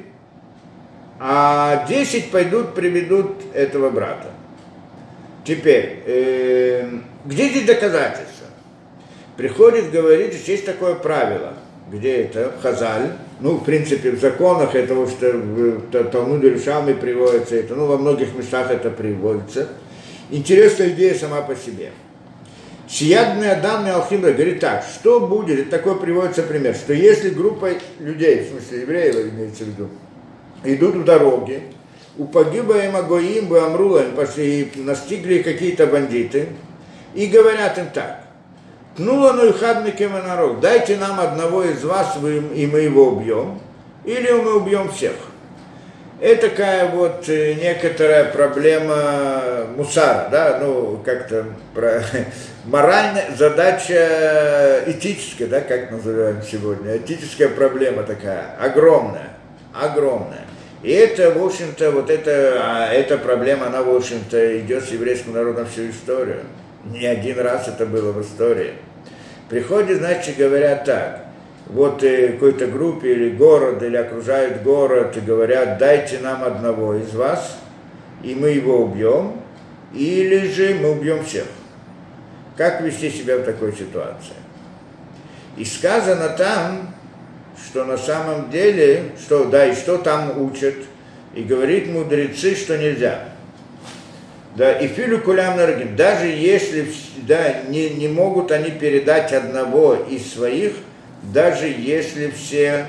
а десять пойдут, приведут этого брата. Теперь, э, где здесь доказательства? Приходит, говорит, что есть такое правило. Где это? В Хазаль. Ну, в принципе, в законах этого, что в Талмуде Иерушалми приводится, это, ну, во многих местах это приводится. Интересная идея сама по себе. Сиядный Адам Алхимра говорит так, что будет, это такой приводится пример, что если группа людей, в смысле евреев имеется в виду, идут в дороге, у погиба им Агоим, Бамрула, и настигли какие-то бандиты, и говорят им так, Тнула нуйхадмики манарок, дайте нам одного из вас, и мы его убьем, или мы убьем всех. Это такая вот некоторая проблема мусара, да, ну, как-то про, моральная задача этическая, да, как называем сегодня, этическая проблема такая, огромная, огромная. И это, в общем-то, вот это, эта проблема, она, в общем-то, идет с еврейским народом всю историю. Не один раз это было в истории. Приходят, значит, говорят так. Вот э, какой-то группе или город, или окружают город, и говорят, дайте нам одного из вас, и мы его убьем, или же мы убьем всех. Как вести себя в такой ситуации? И сказано там, что на самом деле, что, да, и что там учат, и говорит мудрецы, что нельзя. Да, и филю кулям наргим, даже если, да, не, не могут они передать одного из своих, даже если все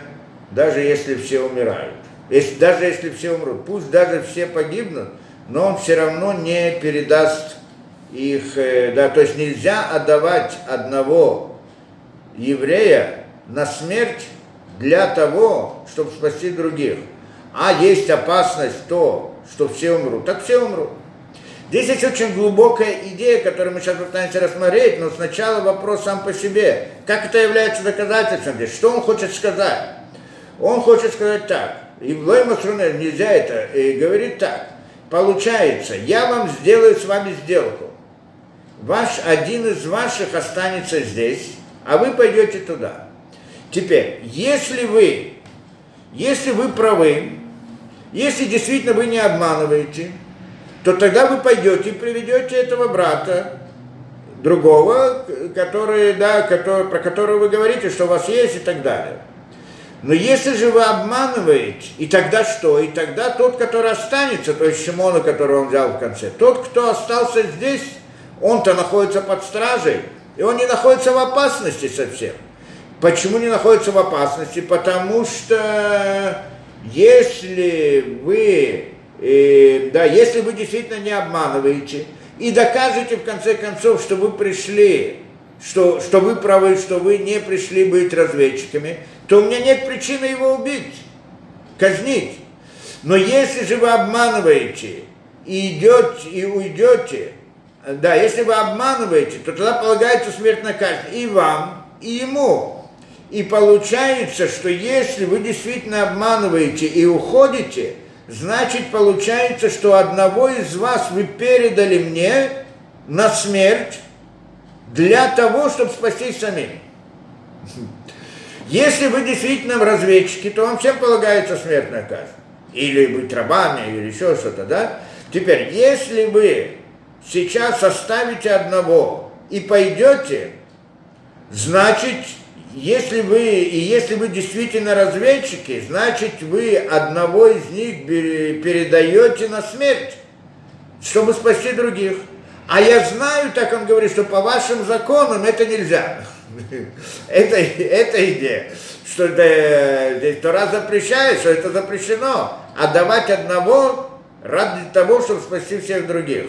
даже если все умирают. Если, даже если все умрут, пусть даже все погибнут, но он все равно не передаст их, да, то есть нельзя отдавать одного еврея на смерть для того, чтобы спасти других. А есть опасность то, что все умрут, так все умрут. Здесь есть очень глубокая идея, которую мы сейчас пытаемся рассмотреть, но сначала вопрос сам по себе. Как это является доказательством здесь? Что он хочет сказать? Он хочет сказать так. И в Лой Масрунель нельзя это, и говорит так. Получается, я вам сделаю с вами сделку. Ваш, один из ваших останется здесь, а вы пойдете туда. Теперь, если вы, если вы правы, если действительно вы не обманываете, то тогда вы пойдете и приведете этого брата, другого, который, да, который, про которого вы говорите, что у вас есть и так далее. Но если же вы обманываете, и тогда что? И тогда тот, который останется, то есть Шимона, которого он взял в конце, тот, кто остался здесь, он-то находится под стражей, и он не находится в опасности совсем. Почему не находится в опасности? Потому что если вы, э, да, если вы действительно не обманываете и докажете в конце концов, что вы пришли, что, что вы правы, что вы не пришли быть разведчиками, то у меня нет причины его убить, казнить. Но если же вы обманываете и идете, и уйдете, да, если вы обманываете, то тогда полагается смертная казнь и вам, и ему. И получается, что если вы действительно обманываете и уходите, значит, получается, что одного из вас вы передали мне на смерть для того, чтобы спастись самим. Если вы действительно разведчики, то вам всем полагается смертная казнь. Или быть рабами, или еще что-то, да? Теперь, если вы сейчас оставите одного и пойдете, значит, если вы, и если вы действительно разведчики, значит, вы одного из них передаете на смерть, чтобы спасти других. А я знаю, так он говорит, что по вашим законам это нельзя. Это, это идея, что здесь Тора запрещает, что это запрещено, отдавать одного ради того, чтобы спасти всех других.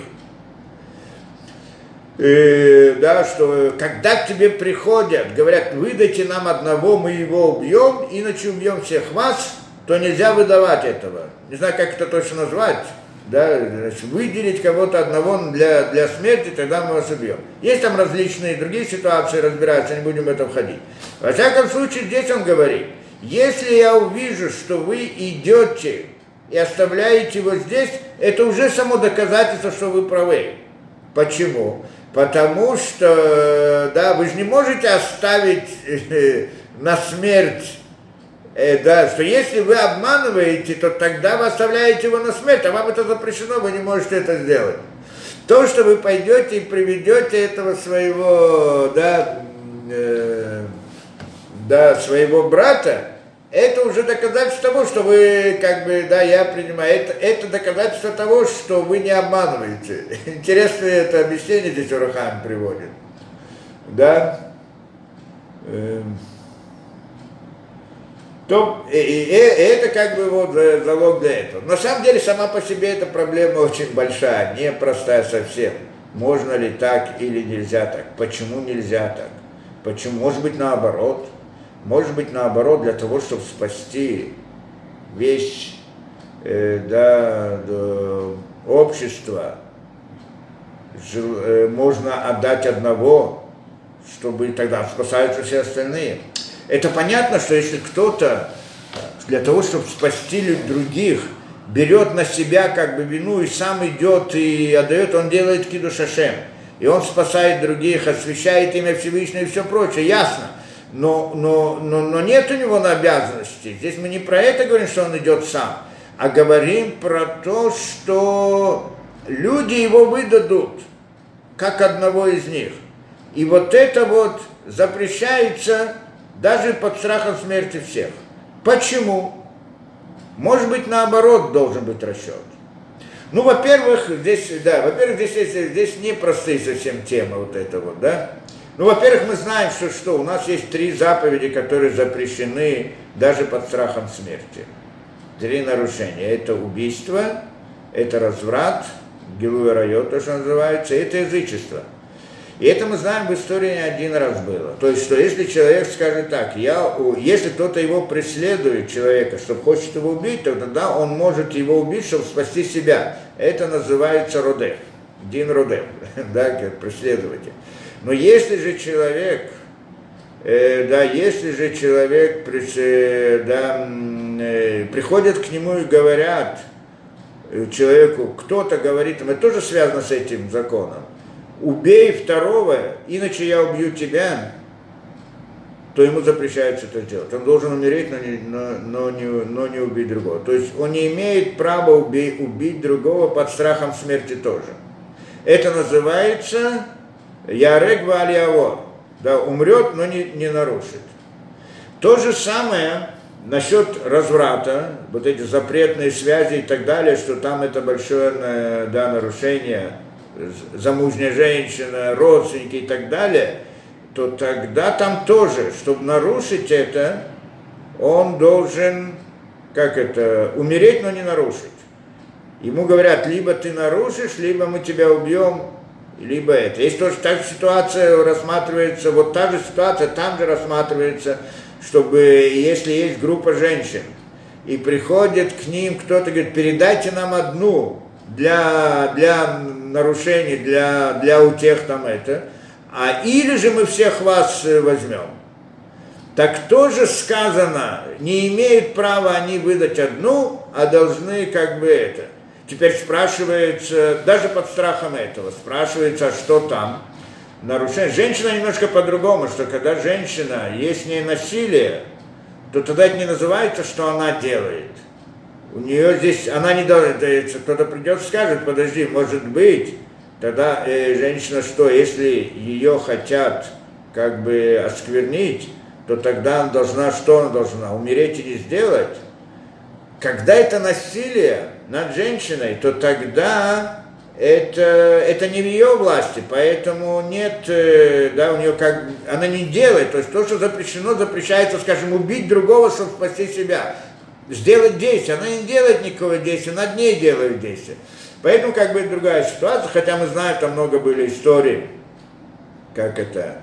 И, да, что когда к тебе приходят, говорят, выдайте нам одного, мы его убьем, иначе убьем всех вас, то нельзя выдавать этого. Не знаю, как это точно назвать. Да, значит, выделить кого-то одного для, для смерти, тогда мы вас убьем. Есть там различные другие ситуации, разбираются, не будем в это входить. Во всяком случае, здесь он говорит, если я увижу, что вы идете и оставляете его здесь, это уже само доказательство, что вы правы. Почему? Потому что, да, вы же не можете оставить э, на смерть, э, да, что если вы обманываете, то тогда вы оставляете его на смерть, а вам это запрещено, вы не можете это сделать. То, что вы пойдете и приведете этого своего, да, э, да, своего брата, это уже доказательство того, что вы, как бы, да, я принимаю, это, это доказательство того, что вы не обманываете. Интересное это объяснение здесь Урахам приводит. Да? Эм. То, и, и, и это как бы вот залог для этого. На самом деле, сама по себе эта проблема очень большая, непростая совсем. Можно ли так или нельзя так? Почему нельзя так? Почему? Может быть, наоборот. Может быть, наоборот, для того, чтобы спасти весь э, да, да, общество, жил, э, можно отдать одного, чтобы тогда спасаются все остальные. Это понятно, что если кто-то для того, чтобы спасти других, берет на себя как бы вину и сам идет и отдает, он делает кидуш Ашем, и он спасает других, освящает имя Всевышнего и все прочее, ясно. Но, но, но, но нет у него обязанности. Здесь мы не про это говорим, что он идет сам, а говорим про то, что люди его выдадут, как одного из них. И вот это вот запрещается даже под страхом смерти всех. Почему? Может быть, наоборот должен быть расчет. Ну, во-первых, здесь, да, во-первых, здесь, здесь, здесь непростые совсем темы вот это вот, да. Ну, во-первых, мы знаем, что, что у нас есть три заповеди, которые запрещены даже под страхом смерти. Три нарушения. Это убийство, это разврат, гилуй арайот, то, что называется, это язычество. И это мы знаем, в истории не один раз было. То есть, что если человек скажет так, я, если кто-то его преследует, человека, чтобы хочет его убить, то тогда он может его убить, чтобы спасти себя. Это называется родев. Дин родев, да, как преследователь. Но если же человек, э, да, если же человек э, да, э, приходят к нему и говорят э, человеку, кто-то говорит, это тоже связано с этим законом, убей второго, иначе я убью тебя, то ему запрещается это делать. Он должен умереть, но не, но, но не, но не убить другого. То есть он не имеет права убей, убить другого под страхом смерти тоже. Это называется ярек валиаво, да, умрет, но не, не нарушит. То же самое насчет разврата, вот эти запретные связи и так далее, что там это большое, да, нарушение, замужняя женщина, родственники и так далее, то тогда там тоже, чтобы нарушить это, он должен, как это, умереть, но не нарушить. Ему говорят, либо ты нарушишь, либо мы тебя убьем, либо это. Если тоже так ситуация рассматривается, вот та же ситуация там же рассматривается, чтобы, если есть группа женщин, и приходит к ним кто-то, говорит, передайте нам одну для, для нарушений, для, для утех там это, а или же мы всех вас возьмем. Так тоже сказано, не имеют права они выдать одну, а должны как бы это. Теперь спрашивается, даже под страхом этого, спрашивается, а что там? Нарушение. Женщина немножко по-другому, что когда женщина, есть в ней насилие, то тогда это не называется, что она делает. У нее здесь, она не должна, кто-то придет и скажет, подожди, может быть, тогда э, женщина что, если ее хотят как бы осквернить, то тогда она должна, что она должна, умереть и не сделать? Когда это насилие над женщиной, то тогда это, это не в ее власти, поэтому нет, да, у нее как, она не делает, то есть то, что запрещено, запрещается, скажем, убить другого, чтобы спасти себя, сделать действие, она не делает никакого действия, над ней делает действие. Поэтому как бы другая ситуация, хотя мы знаем, там много были историй, как это,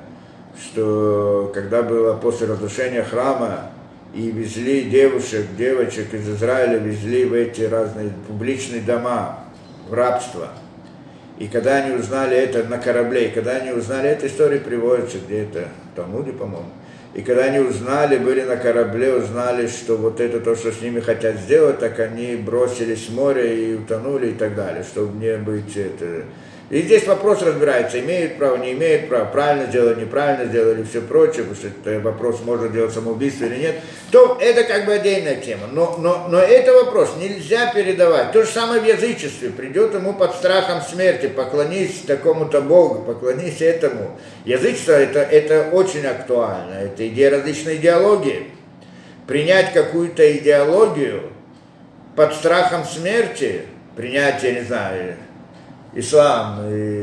что когда было после разрушения храма, и везли девушек, девочек из Израиля, везли в эти разные публичные дома, в рабство. И когда они узнали это на корабле, и когда они узнали, эта история приводится где-то в Талмуде, по-моему, и когда они узнали, были на корабле, узнали, что вот это то, что с ними хотят сделать, так они бросились в море и утонули и так далее, чтобы не быть это... И здесь вопрос разбирается, имеют право, не имеют права, правильно сделали, неправильно сделали и все прочее, потому что это вопрос, можно делать самоубийство или нет, то это как бы отдельная тема. Но, но, но это вопрос нельзя передавать. То же самое в язычестве. Придет ему под страхом смерти, поклонись такому-то Богу, поклонись этому. Язычество это, это очень актуально. Это идея различной идеологии. Принять какую-то идеологию под страхом смерти, принять, я не знаю, ислам,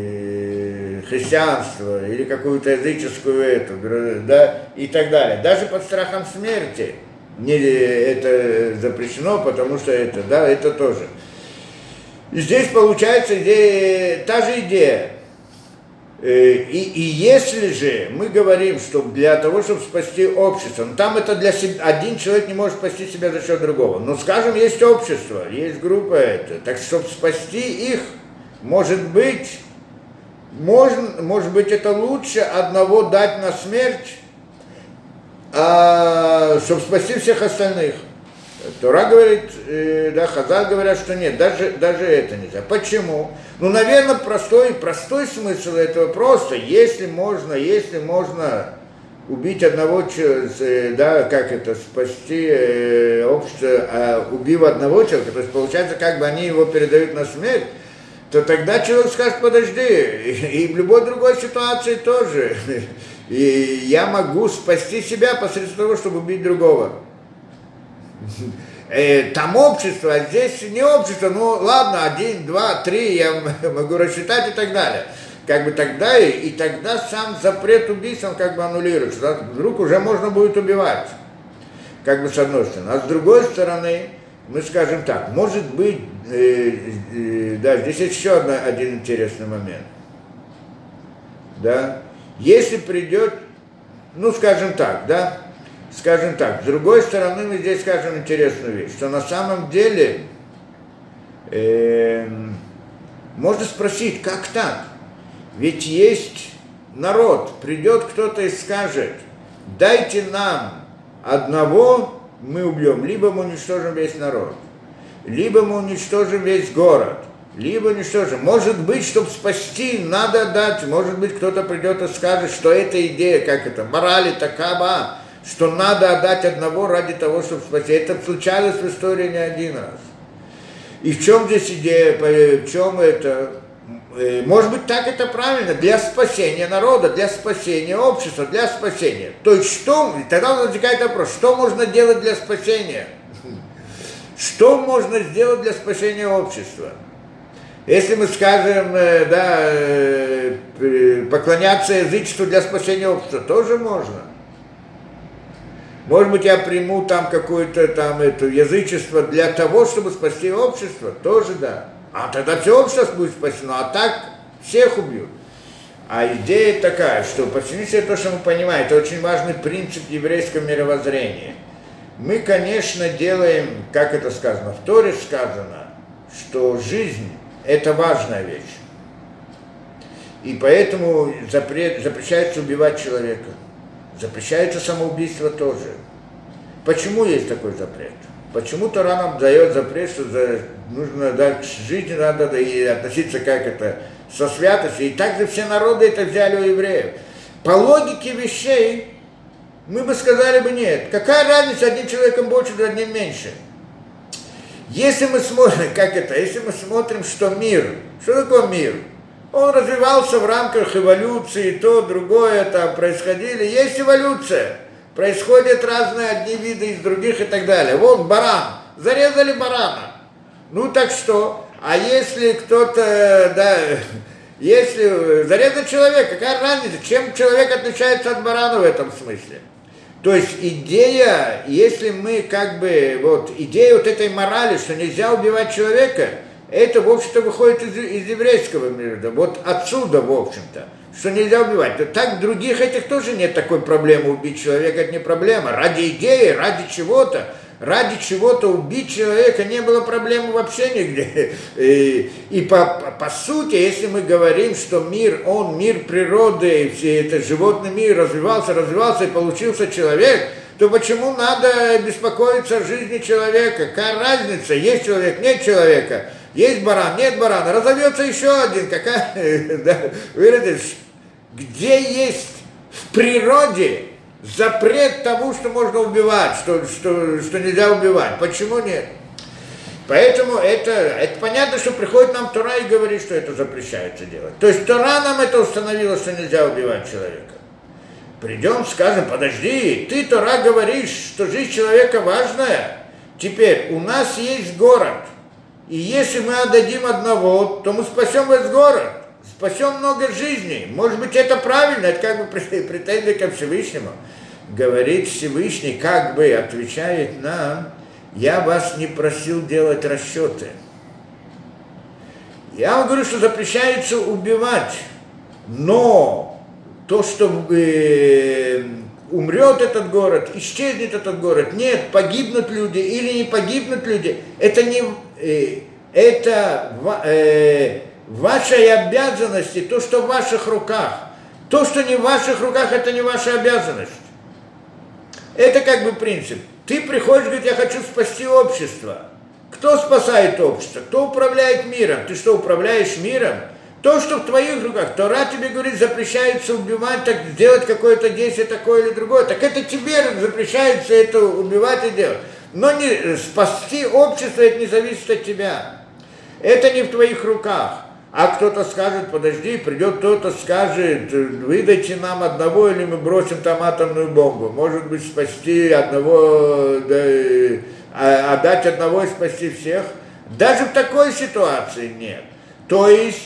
и христианство, или какую-то языческую эту, да, и так далее. Даже под страхом смерти не, это запрещено, потому что это, да, это тоже. И здесь получается идея, та же идея. И, и если же мы говорим, что для того, чтобы спасти общество, ну, там это для себя, один человек не может спасти себя за счет другого. Но, скажем, есть общество, есть группа это, так чтобы спасти их, может быть, можно, может быть, это лучше одного дать на смерть, а, чтобы спасти всех остальных. Тора говорит, э, да, Хазаль говорят, что нет, даже, даже это нельзя. Почему? Ну, наверное, простой, простой смысл этого просто, если можно, если можно убить одного человека, да, как это, спасти э, общество, а, убив одного человека, то есть получается, как бы они его передают на смерть, то тогда человек скажет, подожди, и в любой другой ситуации тоже. И я могу спасти себя посредством того, чтобы убить другого. Там общество, а здесь не общество, ну ладно, один, два, три, я могу рассчитать и так далее. как бы тогда и, и тогда сам запрет убийства, он как бы аннулируется. Да? Вдруг уже можно будет убивать, как бы с одной стороны. А с другой стороны, мы скажем так, может быть, э, э, да, здесь есть еще одна, один интересный момент. Да, если придет, ну, скажем так, да, скажем так, с другой стороны, мы здесь скажем интересную вещь, что на самом деле э, можно спросить, как так? Ведь есть народ, придет кто-то и скажет, дайте нам одного, мы убьем, либо мы уничтожим весь народ, либо мы уничтожим весь город, либо уничтожим. Может быть, чтобы спасти, надо дать, может быть, кто-то придет и скажет, что эта идея, как это, морали такова, что надо отдать одного ради того, чтобы спасти. Это случалось в истории не один раз. И в чем здесь идея, в чем это? Может быть, так это правильно, для спасения народа, для спасения общества, для спасения. То есть что, тогда возникает вопрос, что можно делать для спасения? Что можно сделать для спасения общества? Если мы скажем, да, поклоняться язычеству для спасения общества, тоже можно. Может быть, я приму там какое-то там это язычество для того, чтобы спасти общество, тоже да. А тогда все общество будет спасено, а так всех убьют. А идея такая, что почти то, что мы понимаем, это очень важный принцип еврейского мировоззрения. Мы, конечно, делаем, как это сказано, в Торе сказано, что жизнь – это важная вещь. И поэтому запрет, запрещается убивать человека. Запрещается самоубийство тоже. Почему есть такой запрет? Почему Тора нам дает запрет, что за, нужно да, к жизни надо да, и относиться как это со святостью. И также все народы это взяли у евреев. По логике вещей мы бы сказали бы нет. Какая разница, одним человеком больше, одним меньше? Если мы смотрим, как это, если мы смотрим, что мир, что такое мир? Он развивался в рамках эволюции, то, другое там происходили. Есть эволюция. Происходят разные одни виды из других и так далее. Вот баран. Зарезали барана. Ну так что? А если кто-то, да, если зарезать человека, какая разница? Чем человек отличается от барана в этом смысле? То есть идея, если мы как бы, вот, идея вот этой морали, что нельзя убивать человека, это, в общем-то, выходит из, из еврейского мира, вот отсюда, в общем-то, что нельзя убивать. Так других этих тоже нет такой проблемы, убить человека, это не проблема. Ради идеи, ради чего-то, ради чего-то убить человека не было проблемы вообще нигде. И, и по, по, по сути, если мы говорим, что мир, он мир природы, все это животный мир развивался, развивался и получился человек, то почему надо беспокоиться о жизни человека? Какая разница, есть человек, нет человека? Есть баран, нет барана, разовьется еще один. Какая, да, где есть в природе запрет тому, что можно убивать, что, что, что нельзя убивать? Почему нет? Поэтому это, это понятно, что приходит нам Тора и говорит, что это запрещается делать. То есть Тора нам это установила, что нельзя убивать человека. Придем, скажем, подожди, ты, Тора, говоришь, что жизнь человека важная. Теперь у нас есть город. И если мы отдадим одного, то мы спасем весь город, спасем много жизней. Может быть, это правильно, это как бы претензия ко Всевышнему. Говорит Всевышний, как бы отвечает нам, я вас не просил делать расчеты. Я вам говорю, что запрещается убивать, но то, что э, умрет этот город, исчезнет этот город, нет, погибнут люди или не погибнут люди, это не... это э, вашей обязанности, то, что в ваших руках. То, что не в ваших руках, это не ваша обязанность. Это как бы принцип. Ты приходишь, говорит, я хочу спасти общество. Кто спасает общество? Кто управляет миром? Ты что, управляешь миром? То, что в твоих руках. Тора тебе говорит, запрещается убивать, так сделать какое-то действие такое или другое. Так это тебе запрещается это убивать и делать. Но не, спасти общество, это не зависит от тебя. Это не в твоих руках. А кто-то скажет, подожди, придет кто-то, скажет, выдайте нам одного, или мы бросим там атомную бомбу. Может быть, спасти одного, да, отдать одного и спасти всех. Даже в такой ситуации нет. То есть,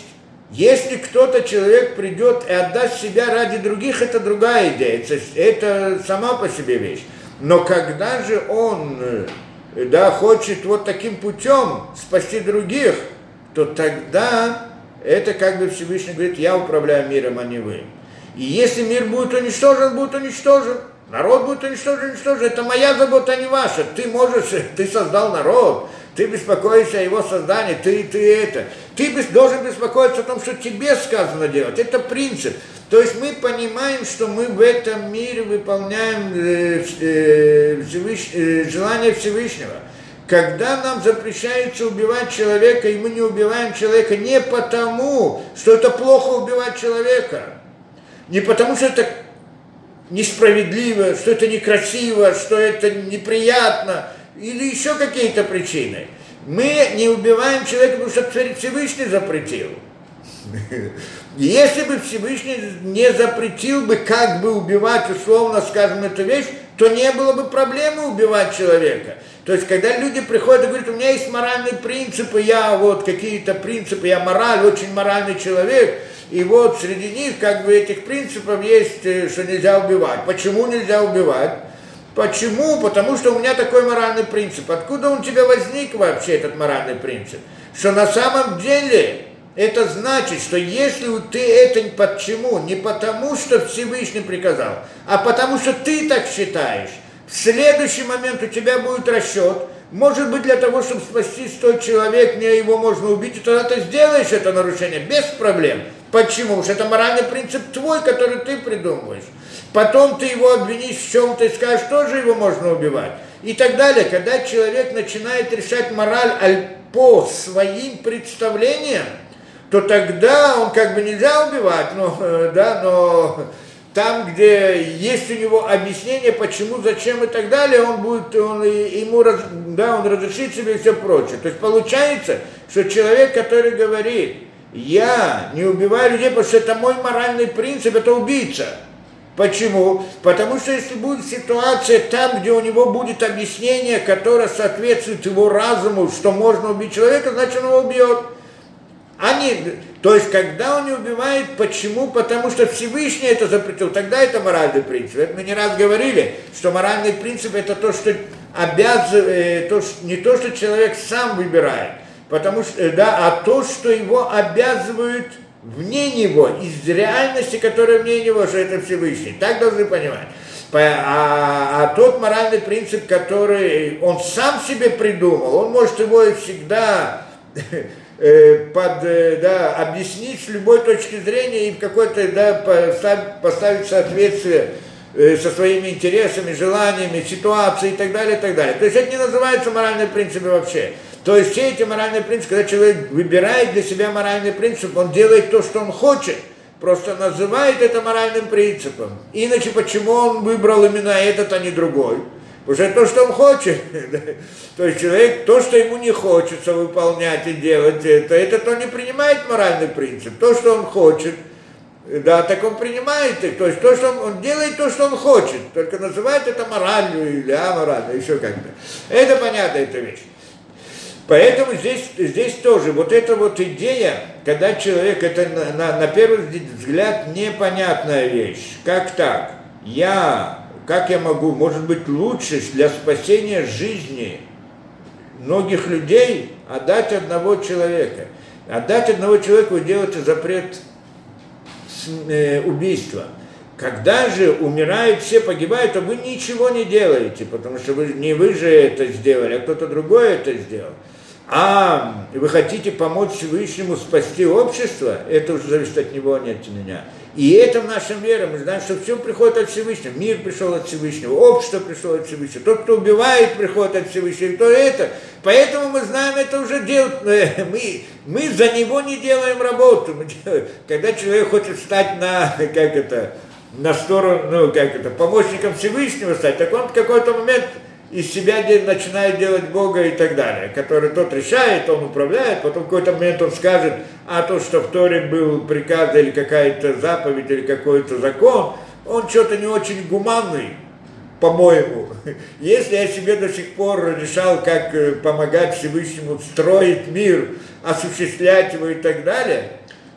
Если кто-то, человек придет и отдаст себя ради других, это другая идея, это, это сама по себе вещь. Но когда же он, да, хочет вот таким путем спасти других, то тогда это как бы Всевышний говорит, я управляю миром, а не вы. И если мир будет уничтожен, будет уничтожен. Народ будет уничтожен, уничтожен. Это моя забота, а не ваша. Ты можешь, ты создал народ, ты беспокоишься о его создании, ты, ты это. Ты должен беспокоиться о том, что тебе сказано делать. Это принцип. То есть мы понимаем, что мы в этом мире выполняем э, э, Всевыш... э, желание Всевышнего. Когда нам запрещается убивать человека, и мы не убиваем человека не потому, что это плохо убивать человека, не потому, что это несправедливо, что это некрасиво, что это неприятно, или еще какие-то причины. Мы не убиваем человека, потому что Всевышний запретил. Если бы Всевышний не запретил бы, как бы убивать, условно скажем, эту вещь, то не было бы проблемы убивать человека. То есть, когда люди приходят и говорят, у меня есть моральные принципы, я вот какие-то принципы, я мораль, очень моральный человек, и вот среди них, как бы, этих принципов есть, что нельзя убивать. Почему нельзя убивать? Почему? Потому что у меня такой моральный принцип. Откуда он у тебя возник вообще, этот моральный принцип? Что на самом деле это значит, что если ты это почему? Не потому, что Всевышний приказал, а потому, что ты так считаешь. В следующий момент у тебя будет расчет. Может быть, для того, чтобы спасти сто человек, мне его можно убить, и тогда ты сделаешь это нарушение без проблем. Почему? Потому что это моральный принцип твой, который ты придумываешь. Потом ты его обвинишь в чем-то и скажешь, тоже его можно убивать. И так далее. Когда человек начинает решать мораль по своим представлениям, то тогда он как бы нельзя убивать, но, да, но там, где есть у него объяснение, почему, зачем и так далее, он будет, он, ему, да, он разрешит себе и все прочее. То есть получается, что человек, который говорит, я не убиваю людей, потому что это мой моральный принцип, это убийца. Почему? Потому что если будет ситуация там, где у него будет объяснение, которое соответствует его разуму, что можно убить человека, значит он его убьет. А не, то есть, когда он не убивает, почему? Потому что Всевышний это запретил, тогда это моральный принцип. Это мы не раз говорили, что моральный принцип это то, что обязывает, то, что, не то, что человек сам выбирает, потому что, да, а то, что его обязывают вне него, из реальности, которая вне него, что это Всевышний. Так должны понимать. А, а тот моральный принцип, который он сам себе придумал, он может его и всегда под, да, объяснить с любой точки зрения и в какой-то, да, поставить, поставить соответствие со своими интересами, желаниями, ситуацией и так далее, и так далее. То есть это не называется моральные принципы вообще. То есть все эти моральные принципы, когда человек выбирает для себя моральный принцип, он делает то, что он хочет, просто называет это моральным принципом. Иначе почему он выбрал именно этот, а не другой? Потому что это то, что он хочет. То есть человек, то, что ему не хочется выполнять и делать, это, это то не принимает моральный принцип. То, что он хочет, да, так он принимает их. То есть то, что он, он делает то, что он хочет, только называет это моралью или аморально, еще как-то. Это понятно, эта вещь. Поэтому здесь, здесь тоже вот эта вот идея, когда человек, это на, на, на первый взгляд непонятная вещь. Как так? Я, как я могу, может быть, лучше для спасения жизни многих людей отдать одного человека. Отдать одного человека вы делаете запрет э, убийства. Когда же умирают все, погибают, то вы ничего не делаете, потому что вы, не вы же это сделали, а кто-то другой это сделал. А вы хотите помочь Всевышнему спасти общество, это уже зависит от него, а не от меня. И это в нашем вере, мы знаем, что все приходит от Всевышнего. Мир пришел от Всевышнего, общество пришло от Всевышнего, тот, кто убивает, приходит от Всевышнего, то это. Поэтому мы знаем, это уже делать, мы, мы за него не делаем работу. Мы делаем, когда человек хочет стать на, как это, на сторону, ну, как это, помощником Всевышнего стать, так он в какой-то момент из себя начинает делать Бога и так далее, который тот решает, он управляет, потом в какой-то момент он скажет, а то, что в Торе был приказ или какая-то заповедь или какой-то закон, он что-то не очень гуманный, по-моему. Если я себе до сих пор решал, как помогать Всевышнему строить мир, осуществлять его и так далее,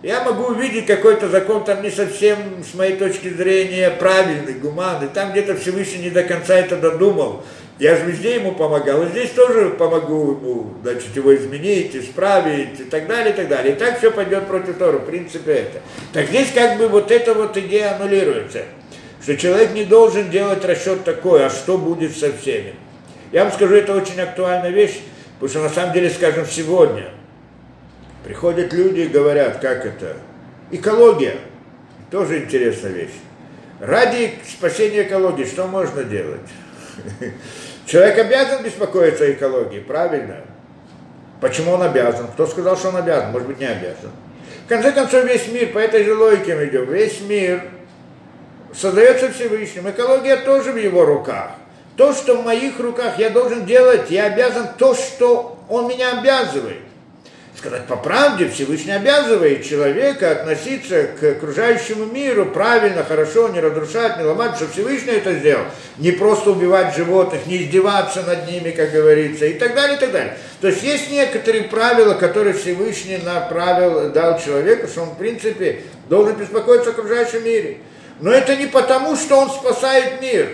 Я могу увидеть какой-то закон там не совсем, с моей точки зрения, правильный, гуманный, там где-то Всевышний не до конца это додумал. Я же везде ему помогал, и здесь тоже помогу ему, значит, его изменить, исправить и так далее, и так далее. И так все пойдет против Торы, в принципе, это. Так здесь как бы вот эта вот идея аннулируется, что человек не должен делать расчет такой, а что будет со всеми. Я вам скажу, это очень актуальная вещь, потому что на самом деле, скажем, сегодня приходят люди и говорят, как это, экология, тоже интересная вещь. Ради спасения экологии что можно делать? Человек обязан беспокоиться о экологии, правильно? Почему он обязан? Кто сказал, что он обязан? Может быть, не обязан. В конце концов, весь мир, по этой же логике мы идем, весь мир создается Всевышним, экология тоже в его руках. То, что в моих руках я должен делать, я обязан то, что он меня обязывает. Сказать по правде, Всевышний обязывает человека относиться к окружающему миру правильно, хорошо, не разрушать, не ломать, что Всевышний это сделал. Не просто убивать животных, не издеваться над ними, как говорится, и так далее, и так далее. То есть есть некоторые правила, которые Всевышний направил, дал человеку, что он, в принципе, должен беспокоиться о окружающем мире. Но это не потому, что он спасает мир.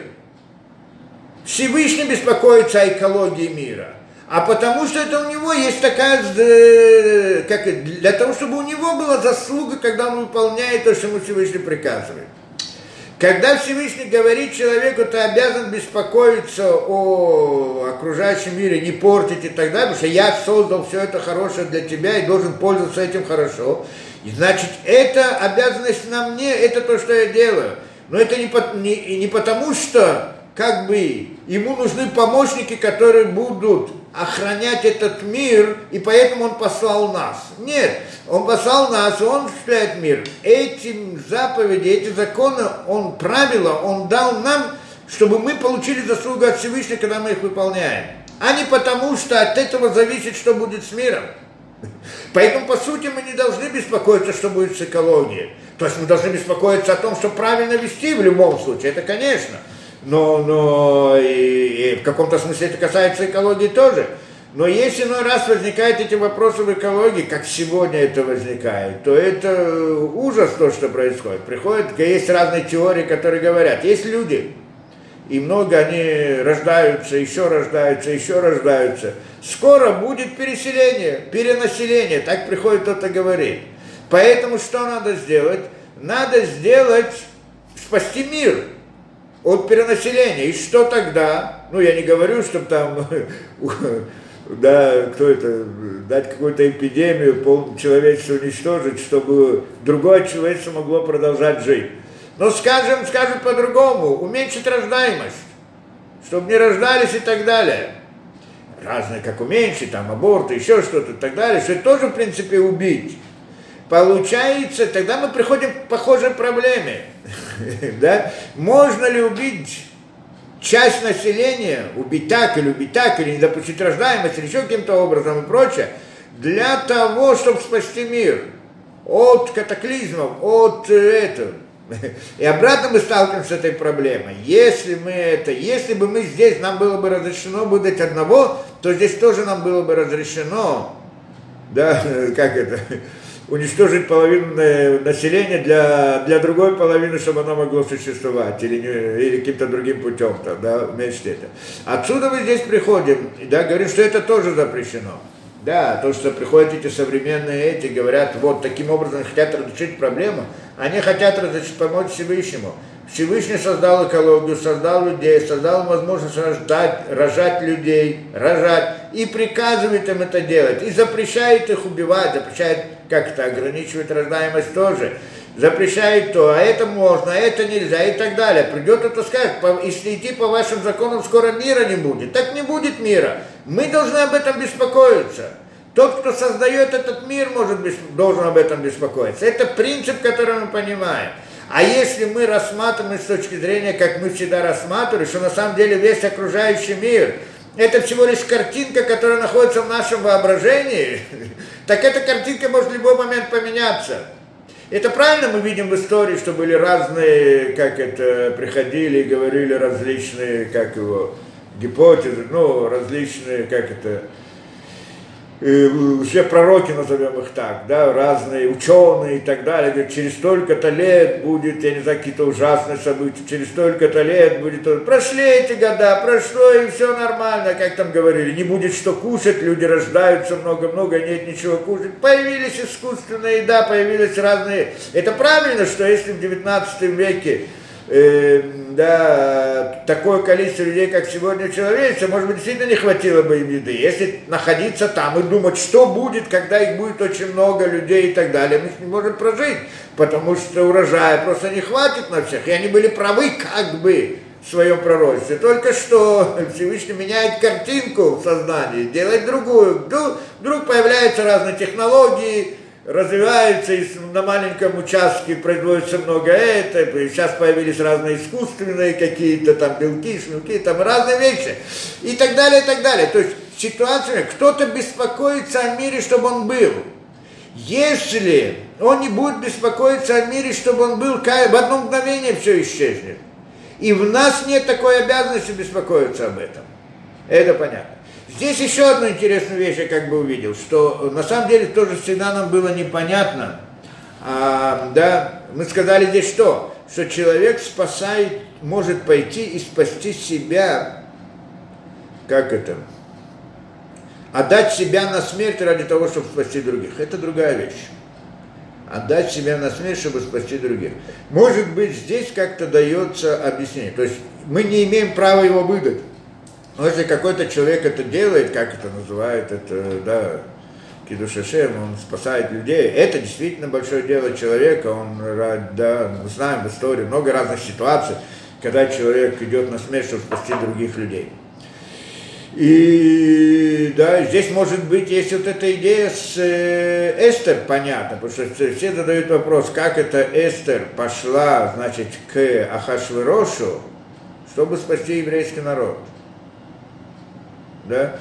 Всевышний беспокоится о экологии мира. А потому что это у него есть такая, как, для того, чтобы у него была заслуга, когда он выполняет то, что ему Всевышний приказывает. Когда Всевышний говорит человеку, ты обязан беспокоиться о окружающем мире, не портить и так далее, потому что я создал все это хорошее для тебя и должен пользоваться этим хорошо, и значит, это обязанность на мне, это то, что я делаю. Но это не, не, не потому, что как бы ему нужны помощники, которые будут охранять этот мир, и поэтому он послал нас. Нет, он послал нас, он осуществляет мир. Эти заповеди, эти законы, он правила, он дал нам, чтобы мы получили заслугу от Всевышнего, когда мы их выполняем. А не потому, что от этого зависит, что будет с миром. Поэтому, по сути, мы не должны беспокоиться, что будет с экологией. То есть мы должны беспокоиться о том, что правильно вести в любом случае, это конечно. Но, но и, и в каком-то смысле это касается экологии тоже. Но если иной раз возникают эти вопросы в экологии, как сегодня это возникает, то это ужас то, что происходит. Приходят, есть разные теории, которые говорят, есть люди, и много они рождаются, еще рождаются, еще рождаются. Скоро будет переселение, перенаселение, так приходит кто-то говорит. Поэтому что надо сделать? Надо сделать, спасти мир от перенаселения. И что тогда? Ну, я не говорю, чтобы там, да, кто это, дать какую-то эпидемию, пол человечества уничтожить, чтобы другое человечество могло продолжать жить. Но скажем, скажем по-другому, уменьшить рождаемость, чтобы не рождались и так далее. Разные, как уменьшить, там, аборты, еще что-то и так далее, что это тоже, в принципе, убить. Получается, тогда мы приходим к похожей проблеме. Да? Можно ли убить часть населения, убить так или убить так, или не допустить рождаемость, или еще каким-то образом и прочее, для того, чтобы спасти мир от катаклизмов, от этого. И обратно мы сталкиваемся с этой проблемой. Если мы это, если бы мы здесь, нам было бы разрешено выдать одного, то здесь тоже нам было бы разрешено, да, как это, уничтожить половину населения для, для другой половины, чтобы оно могло существовать, или, или каким-то другим путем, там, да, вместе это. Отсюда мы здесь приходим, да, говорим, что это тоже запрещено. Да, то, что приходят эти современные эти, говорят, вот таким образом хотят разрешить проблему, они хотят разрешить, помочь Всевышнему. Всевышний создал экологию, создал людей, создал возможность рождать, рожать людей, рожать, и приказывает им это делать, и запрещает их убивать, запрещает как-то ограничивать рождаемость тоже, запрещает то, а это можно, а это нельзя, и так далее. Придет кто-то скажет, если идти по вашим законам, скоро мира не будет. Так не будет мира. Мы должны об этом беспокоиться. Тот, кто создает этот мир, может, должен об этом беспокоиться. Это принцип, который мы понимаем. А если мы рассматриваем с точки зрения, как мы всегда рассматривали, что на самом деле весь окружающий мир – это всего лишь картинка, которая находится в нашем воображении, так эта картинка может в любой момент поменяться. Это правильно мы видим в истории, что были разные, как это, приходили и говорили различные, как его, гипотезы, ну, различные, как это, все пророки, назовем их так, да, разные ученые и так далее, говорят, через столько-то лет будет, я не знаю, какие-то ужасные события, через столько-то лет будет, прошли эти года, прошло, и все нормально, как там говорили, не будет что кушать, люди рождаются много-много, нет ничего кушать, появились искусственная еда, появились разные, это правильно, что если в девятнадцатом веке Э, да, такое количество людей, как сегодня человечество, может быть, действительно не хватило бы им еды. Если находиться там и думать, что будет, когда их будет очень много людей и так далее, мы не можем прожить, потому что урожая просто не хватит на всех. И они были правы как бы в своем пророчестве. Только что Всевышний меняет картинку в сознании, делает другую. Вдруг, вдруг появляются разные технологии, развивается, и на маленьком участке производится много этого, и сейчас появились разные искусственные какие-то там белки, шмелки, там разные вещи, и так далее, и так далее. То есть ситуация, кто-то беспокоится о мире, чтобы он был. Если он не будет беспокоиться о мире, чтобы он был, в одно мгновение все исчезнет. И в нас нет такой обязанности беспокоиться об этом. Это понятно. Здесь еще одну интересную вещь я как бы увидел, что на самом деле тоже всегда нам было непонятно. А, да, мы сказали здесь что? Что человек спасает, может пойти и спасти себя, как это? Отдать себя на смерть ради того, чтобы спасти других. Это другая вещь. Отдать себя на смерть, чтобы спасти других. Может быть, здесь как-то дается объяснение. То есть мы не имеем права его выдать. Но если какой-то человек это делает, как это называют, это, да, Кидуш Ашем, он спасает людей, это действительно большое дело человека, он, да, мы знаем в истории много разных ситуаций, когда человек идет на смерть, чтобы спасти других людей. И, да, здесь может быть, есть вот эта идея с э, Эстер, понятно, потому что все задают вопрос, как это Эстер пошла, значит, к Ахашверошу, чтобы спасти еврейский народ. Да,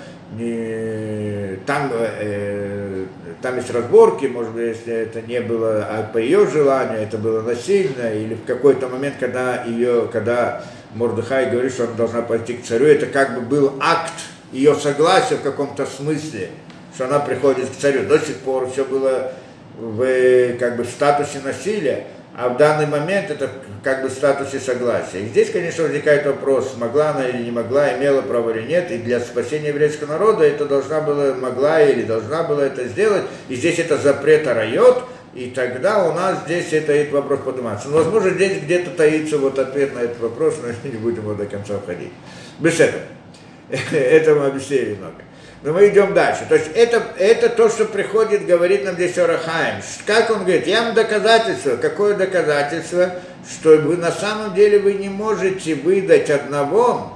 не, там, э, там есть разборки, может быть, если это не было а по ее желанию, это было насильно, или в какой-то момент, когда ее, когда Мордехай говорит, что она должна пойти к царю, это как бы был акт ее согласия в каком-то смысле, что она приходит к царю. До сих пор все было в, как бы, в статусе насилия, а в данный момент это как бы в статусе согласия. И здесь, конечно, возникает вопрос, могла она или не могла, имела право или нет, и для спасения еврейского народа это должна была, могла или должна была это сделать, и здесь это запрет арайот, и тогда у нас здесь это, этот вопрос поднимается. Но, возможно, здесь где-то таится вот ответ на этот вопрос, но не будем его до конца входить. Без этого. Это мы объяснили много. Но мы идем дальше. То есть это, это то, что приходит, говорит нам здесь Ор ха-Хаим. Как он говорит, я вам доказательство. Какое доказательство? Что вы на самом деле вы не можете выдать одного,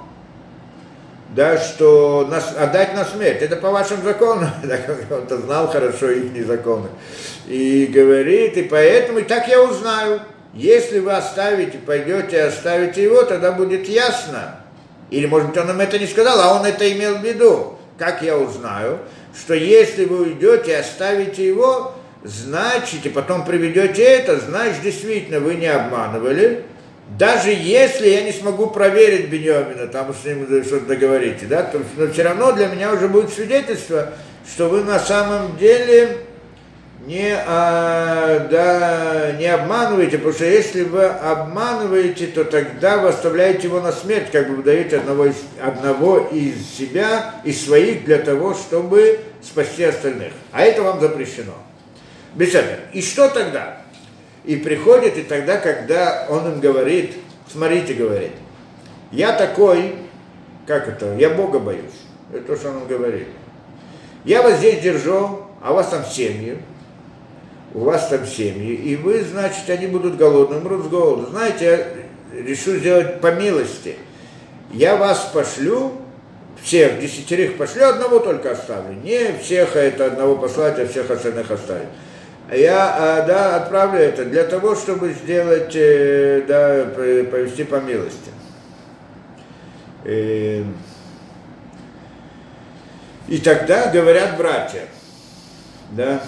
да, что нас, отдать на смерть. Это по вашим законам. Он-то знал хорошо их законы. И говорит, и поэтому, и так я узнаю. Если вы оставите, пойдете и оставите его, тогда будет ясно. Или, может быть, он нам это не сказал, а он это имел в виду. Как я узнаю, что если вы уйдете и оставите его, значит, и потом приведете это, значит, действительно, вы не обманывали, даже если я не смогу проверить Биньямина, там с ним что-то договорите, да, то, но все равно для меня уже будет свидетельство, что вы на самом деле не, а, да, не обманываете, потому что если вы обманываете, то тогда вы оставляете его на смерть, как бы вы даете одного из, одного из себя, из своих, для того, чтобы спасти остальных. А это вам запрещено. Без этого. И что тогда? И приходит, и тогда, когда он им говорит, смотрите, говорит, я такой, как это, я Бога боюсь. Это то, что он говорит. Я вас здесь держу, а у вас там семьи. У вас там семьи, и вы, значит, они будут голодны, умрут с голоду. Знаете, я решу сделать по милости. Я вас пошлю, всех, десятерых пошлю, одного только оставлю. Не всех это одного послать, а всех остальных оставить. Я, да, отправлю это для того, чтобы сделать, да, повести по милости. И тогда говорят братья, да,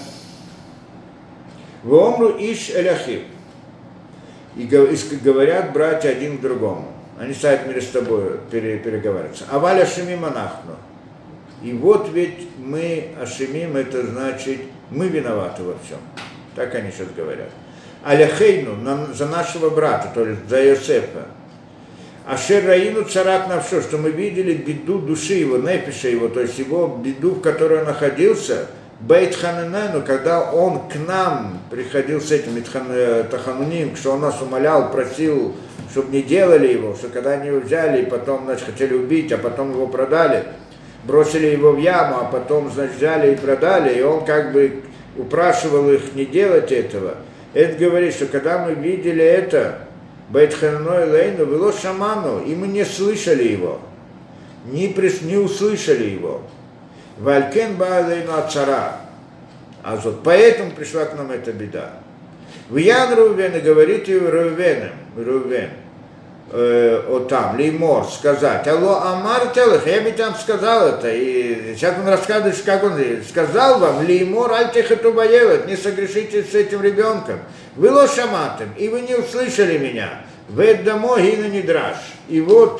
Вомру иш эляхим. И говорят братья один к другому. Они ставят между собой, переговариваются. Аваля шими монахну. И вот ведь мы ашемим, это значит, мы виноваты во всем. Так они сейчас говорят. Аляхейну, за нашего брата, то есть за Йосефа. Ашер раину царат навшо, что мы видели беду души его, нефиша его, то есть его беду, в которой он находился, Бейт Хананену, когда он к нам приходил с этим Тахануним, что он нас умолял, просил, чтобы не делали его, что когда они его взяли и потом, значит, хотели убить, а потом его продали, бросили его в яму, а потом, значит, взяли и продали, и он как бы упрашивал их не делать этого. Это говорит, что когда мы видели это, Бейт Хананой Лейну, было шаману, и мы не слышали его, не, прис, не услышали его. Валькен Баалейну Ацара. А вот поэтому пришла к нам эта беда. В Ян Рувен, и говорит Рувеном, Рувен, э, о там, Леймор, сказать, алло, Амар Телех, я ведь там сказал это, и сейчас он рассказывает, как он сказал вам, Леймор, альтехату баелет, не согрешите с этим ребенком, вы ло шаматым, и вы не услышали меня, вы домой и на недраж. И вот,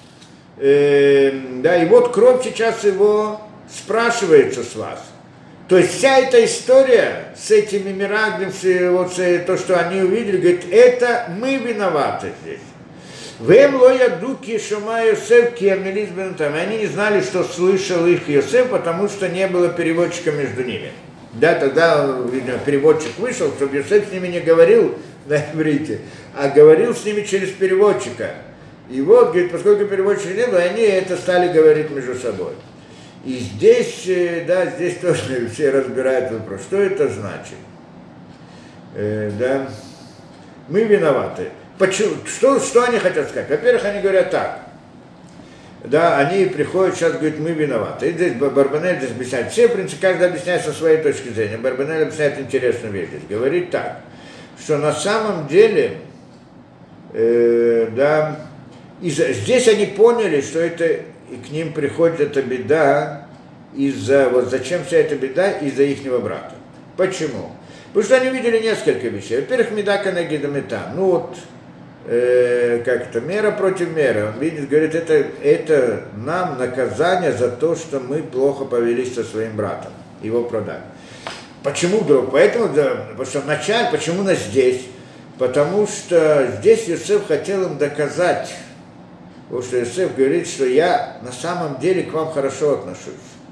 э, да, и вот кровь сейчас его спрашивается с вас. То есть вся эта история с этими мираглем, вот то, что они увидели, говорит, это мы виноваты здесь. Вем лоя дуки шума Йосеф киамелис бенутам. Они не знали, что слышал их Йосеф, потому что не было переводчика между ними. Да, тогда, видно, переводчик вышел, чтобы Йосеф с ними не говорил на иврите, а говорил с ними через переводчика. И вот, говорит, поскольку переводчика не было, они это стали говорить между собой. И здесь, да, здесь тоже все разбирают вопрос, что это значит. Э, да, мы виноваты. Почему? Что, что они хотят сказать? Во-первых, они говорят так. Да, они приходят, сейчас говорят, мы виноваты. И здесь Барбанель здесь объясняет. Все, в принципе, каждый объясняет со своей точки зрения. Барбанель объясняет интересную вещь здесь. Говорит так, что на самом деле, э, да, и здесь они поняли, что это и к ним приходит эта беда из-за, вот зачем вся эта беда из-за ихнего брата. Почему? Потому что они видели несколько вещей. Во-первых, меда канегида мета. Ну вот, э, как это, мера против меры. Он видит, говорит, это, это нам наказание за то, что мы плохо повелись со своим братом. Его продали. Почему вдруг? Поэтому, да, потому что вначале, почему нас здесь? Потому что здесь Йосеф хотел им доказать, потому что Йосеф говорит, что я на самом деле к вам хорошо отношусь.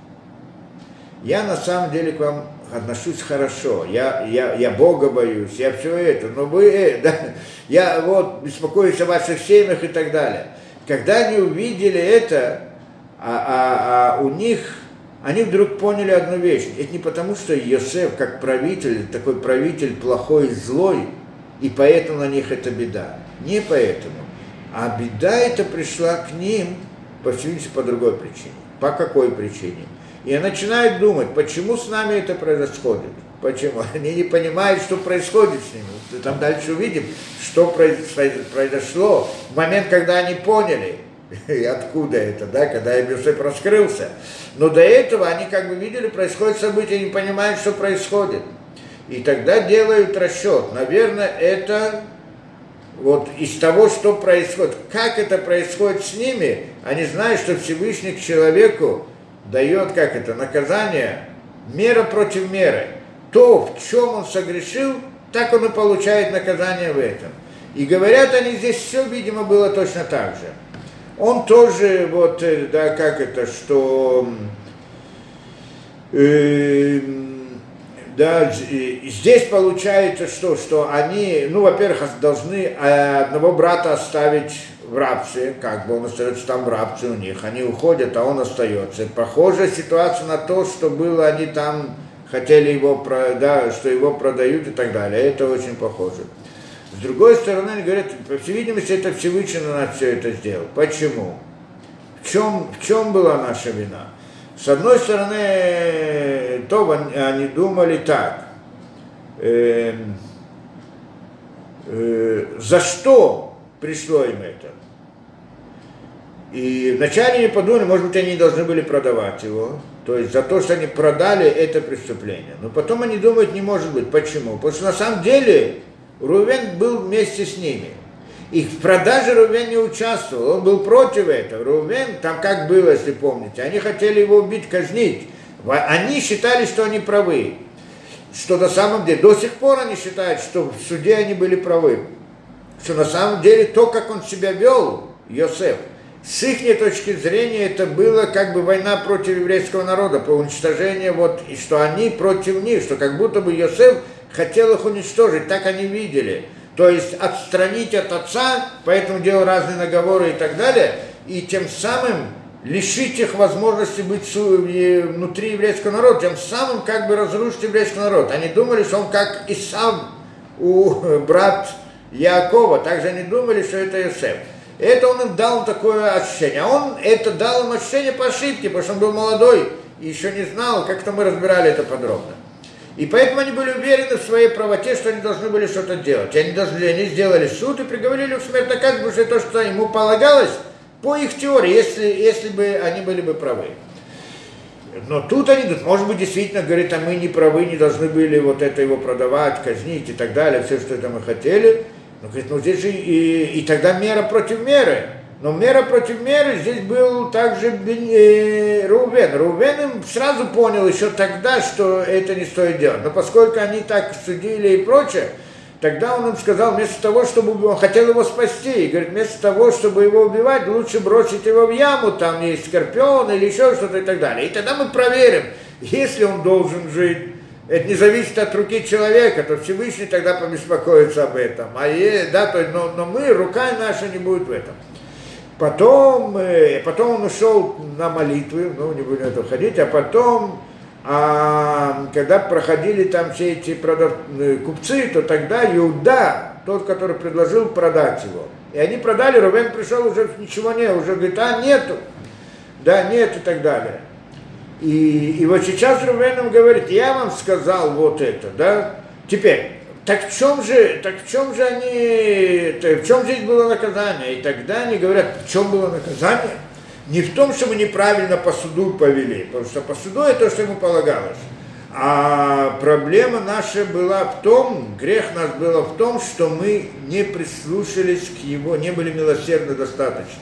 Я на самом деле к вам отношусь хорошо. Я, я, я Бога боюсь, я все это. Но вы, э, да, я вот беспокоюсь о ваших семьях и так далее. Когда они увидели это, а, а, а у них, они вдруг поняли одну вещь. Это не потому, что Йосеф, как правитель, такой правитель плохой и злой, и поэтому на них это беда. Не поэтому. А беда эта пришла к ним, по всей видимости, по другой причине. По какой причине? И они начинают думать, почему с нами это происходит. Почему? Они не понимают, что происходит с ними. Там дальше увидим, что произошло в момент, когда они поняли, и откуда это, да, когда Йосеф раскрылся. Но до этого они как бы видели, происходит событие, не понимают, что происходит. И тогда делают расчет. Наверное, это... Вот из того, что происходит, как это происходит с ними, они знают, что Всевышний к человеку дает, как это, наказание, мера против меры. То, в чем он согрешил, так он и получает наказание в этом. И говорят они, здесь все, видимо, было точно так же. Он тоже, вот, да, как это, что... Э, Да, здесь получается, что, что они, ну, во-первых, должны одного брата оставить в рабстве, как бы он остается там в рабстве у них, они уходят, а он остается. Похожая ситуация на то, что было, они там хотели его, да, что его продают и так далее, это очень похоже. С другой стороны, они говорят, по всей видимости, это Всевышний на нас все это сделал. Почему? В чем, в чем была наша вина? С одной стороны, то они думали так, э, э, за что пришло им это? И вначале они подумали, может быть, они не должны были продавать его, то есть за то, что они продали это преступление. Но потом они думают, не может быть. Почему? Потому что на самом деле Рувен был вместе с ними. И в продаже Рувен не участвовал, он был против этого. Рувен, там как было, если помните, они хотели его убить, казнить. Они считали, что они правы. Что на самом деле, до сих пор они считают, что в суде они были правы. Что на самом деле то, как он себя вел, Йосеф, с их точки зрения это было как бы война против еврейского народа, по уничтожению, вот, и что они против них, что как будто бы Йосеф хотел их уничтожить, так они видели. То есть отстранить от отца, поэтому делал разные наговоры и так далее, и тем самым лишить их возможности быть внутри еврейского народа, тем самым как бы разрушить еврейский народ. Они думали, что он как Исав у брат Яакова, также они думали, что это Йосеф. Это он им дал такое ощущение. А он это дал им ощущение по ошибке, потому что он был молодой и еще не знал, как-то мы разбирали это подробно. И поэтому они были уверены в своей правоте, что они должны были что-то делать. Они, должны, они сделали суд и приговорили их к смертной казни, потому что то, что ему полагалось, по их теории, если, если бы они были бы правы. Но тут они говорят, может быть, действительно, говорит, а мы не правы, не должны были вот это его продавать, казнить и так далее, все, что это мы хотели. Но, говорит, ну здесь же и, и тогда мера против меры. Но мера против меры здесь был также э, Рувен. Рувен им сразу понял еще тогда, что это не стоит делать. Но поскольку они так судили и прочее, тогда он им сказал, вместо того, чтобы он хотел его спасти, и говорит, вместо того, чтобы его убивать, лучше бросить его в яму, там есть скорпион или еще что-то и так далее. И тогда мы проверим, если он должен жить. Это не зависит от руки человека, то Всевышний тогда побеспокоится об этом. А е, да, то, но, но мы, рука наша не будет в этом. Потом, э, потом он ушел на молитвы, ну не будем это ходить, а потом, а, когда проходили там все эти продав... купцы, то тогда Иуда, тот, который предложил продать его. И они продали, Рувен пришел, уже ничего нет, уже говорит, а нету, да, нет и так далее. И, и вот сейчас Рувен им говорит, я вам сказал вот это, да, теперь, так в чем же, так в чем же они, в чем здесь было наказание? И тогда они говорят, в чем было наказание? Не в том, что мы неправильно по суду повели, потому что по суду это то, что ему полагалось. А проблема наша была в том, грех наш был в том, что мы не прислушались к его, не были милосердны достаточно.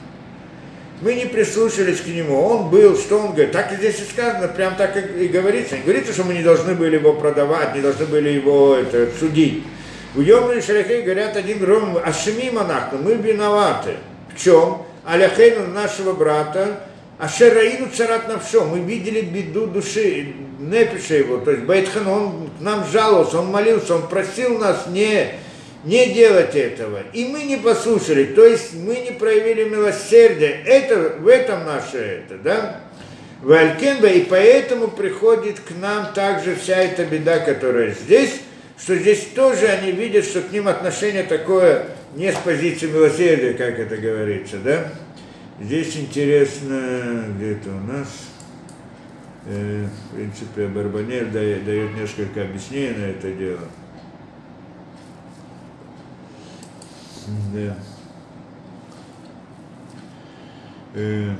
Мы не прислушались к нему, он был, что он говорит, так и здесь и сказано, прям так и говорится. Не говорится, что мы не должны были его продавать, не должны были его это, судить. У Йомны и Шалихей говорят один другому, ашеми монах, мы виноваты. В чем? Аляхейну нашего брата, ашераину царат навшо, мы видели беду души, непиша его, то есть Бейтхан, он к нам жаловался, он молился, он просил нас не... не делать этого. И мы не послушали, то есть мы не проявили милосердие. Это, в этом наше это, да? Валькенба, и поэтому приходит к нам также вся эта беда, которая здесь, что здесь тоже они видят, что к ним отношение такое не с позиции милосердия, как это говорится, да? Здесь интересно, где-то у нас, э, в принципе, Барбанель дает, дает несколько объяснений на это дело. Да. Э.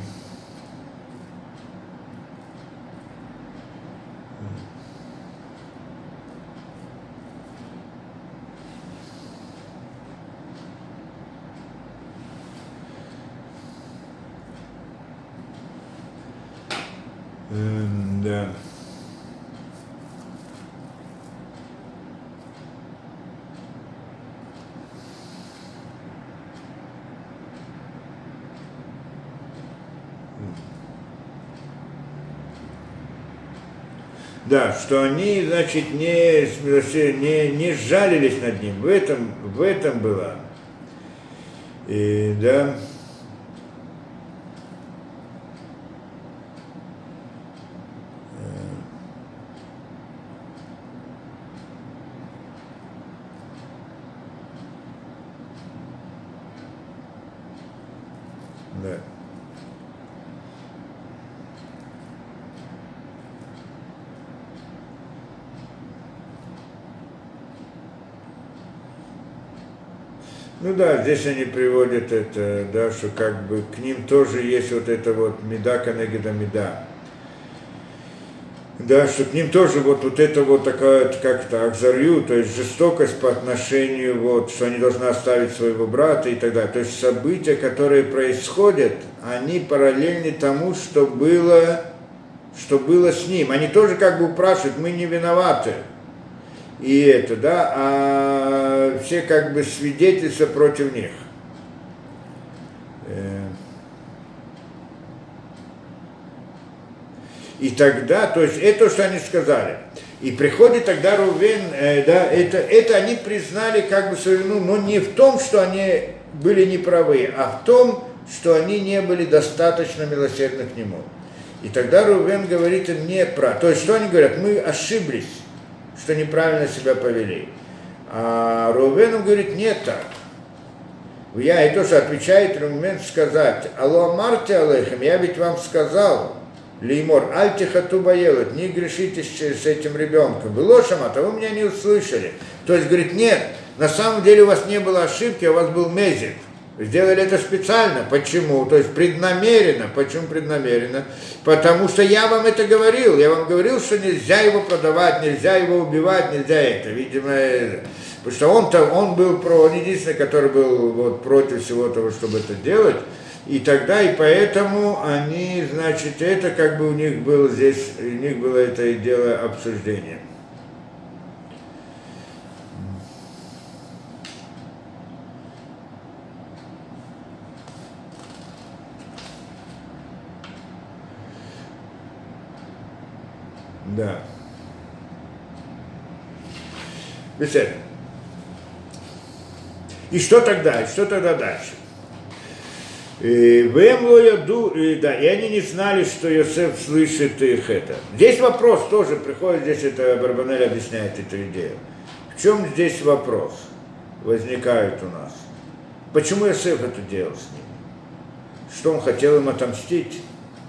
Э, да. Да, что они, значит, не, не, не сжалились над ним. В этом, в этом было. И, да. Да. Ну да, здесь они приводят это, да, что как бы к ним тоже есть вот это вот меда канегеда меда. Да, что к ним тоже вот, вот это вот такая, как-то акзарью, то есть жестокость по отношению, вот, что они должны оставить своего брата и так далее. То есть события, которые происходят, они параллельны тому, что было, что было с ним. Они тоже как бы упрашивают, мы не виноваты. И это, да, а все как бы свидетельства против них. И тогда, то есть это то, что они сказали. И приходит тогда Рувен, э, да, это, это они признали как бы свою вину, но не в том, что они были неправы, а в том, что они не были достаточно милосердны к нему. И тогда Рувен говорит им не про. То есть что они говорят? Мы ошиблись, что неправильно себя повели. А Рувен им говорит, нет так. Я и то, что отвечает Рувен сказать, алло амарте алейхем, я ведь вам сказал, Леймор, альтихату боелот, не грешите с этим ребенком. Было шамат, а вы меня не услышали. То есть, говорит, нет, на самом деле у вас не было ошибки, у вас был мезик. Вы сделали это специально. Почему? То есть, преднамеренно. Почему преднамеренно? Потому что я вам это говорил. Я вам говорил, что нельзя его продавать, нельзя его убивать, нельзя это. Видимо, это. Потому что он-то, он был про, он единственный, который был вот, против всего того, чтобы это делать. И тогда, и поэтому они, значит, это как бы у них было здесь, у них было это дело обсуждения. Да. Беседа. И что тогда? И что тогда дальше? Вемлояду, да, и они не знали, что Йосеф слышит их это. Здесь вопрос тоже приходит, здесь это Барбанель объясняет эту идею. В чем здесь вопрос возникает у нас? Почему Йосеф это делал с ним? Что он хотел им отомстить?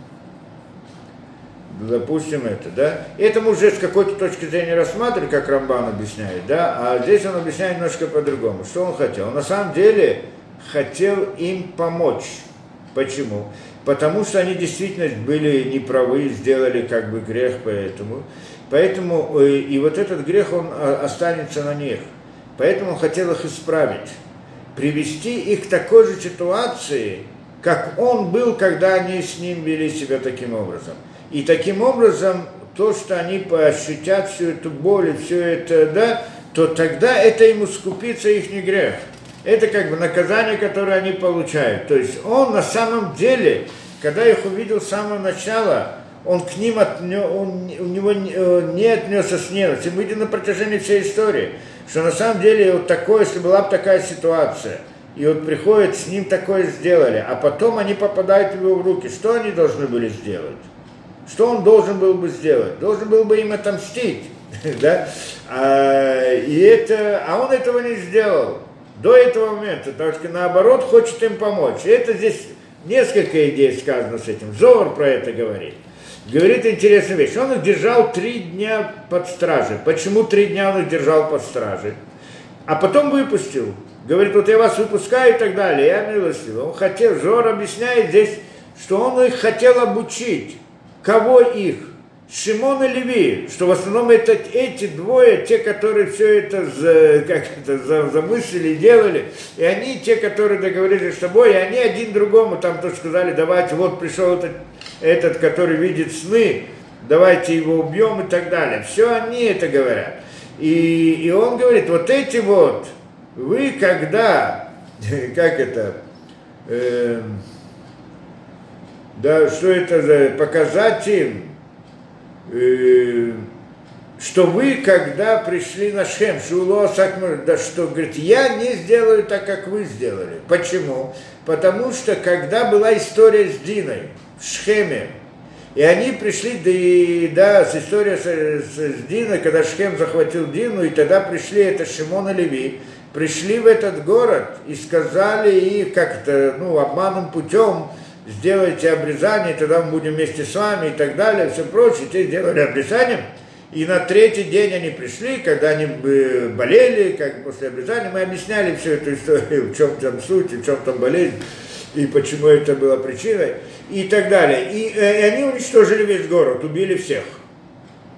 Допустим это, да? Это мы уже с какой-то точки зрения рассматривали, как Рамбан объясняет, да? А здесь он объясняет немножко по-другому. Что он хотел? Он на самом деле хотел им помочь. Почему? Потому что они действительно были неправы, сделали как бы грех поэтому. Поэтому и вот этот грех, он останется на них. Поэтому он хотел их исправить. Привести их к такой же ситуации, как он был, когда они с ним вели себя таким образом. И таким образом, то, что они ощутят всю эту боль, все это, да, то тогда это им искупится их грех. Это как бы наказание, которое они получают. То есть он на самом деле, когда их увидел с самого начала, он к ним отнес, он, у него не отнесся с ненавистью. Мы видим на протяжении всей истории, что на самом деле вот такое, если была бы такая ситуация, и вот приходит, с ним такое сделали, а потом они попадают в его руки, что они должны были сделать? Что он должен был бы сделать? Должен был бы им отомстить, да? А, и это, а он этого не сделал до этого момента, потому что наоборот хочет им помочь. И это здесь несколько идей сказано с этим. Зоар про это говорит. Говорит интересную вещь. Он их держал три дня под стражей. Почему три дня он их держал под стражей? А потом выпустил. Говорит, вот я вас выпускаю и так далее. Я милостивый. Он хотел, Зоар объясняет здесь, что он их хотел обучить. Кого их? Шимон и Леви, что в основном это эти двое, те, которые все это, за, как это за, замыслили, делали, и они те, которые договорились с тобой, и они один другому там то сказали, давайте, вот пришел этот, этот, который видит сны, давайте его убьем и так далее. Все они это говорят. И, и он говорит, вот эти вот, вы когда, как это, э, да, что это за, показать им, что вы, когда пришли на Шхем, да что, говорит, я не сделаю так, как вы сделали. Почему? Потому что, когда была история с Диной в Шхеме, и они пришли, да, с историей с, с, с Диной, когда Шхем захватил Дину, и тогда пришли, это Шимон и Леви, пришли в этот город и сказали, и как-то, ну, обманным путем, сделайте обрезание, тогда мы будем вместе с вами и так далее, все прочее. Те сделали обрезание, и на третий день они пришли, когда они болели, как после обрезания, мы объясняли всю эту историю, в чем там суть, в чем там болезнь, и почему это было причиной, и так далее. И, и они уничтожили весь город, убили всех.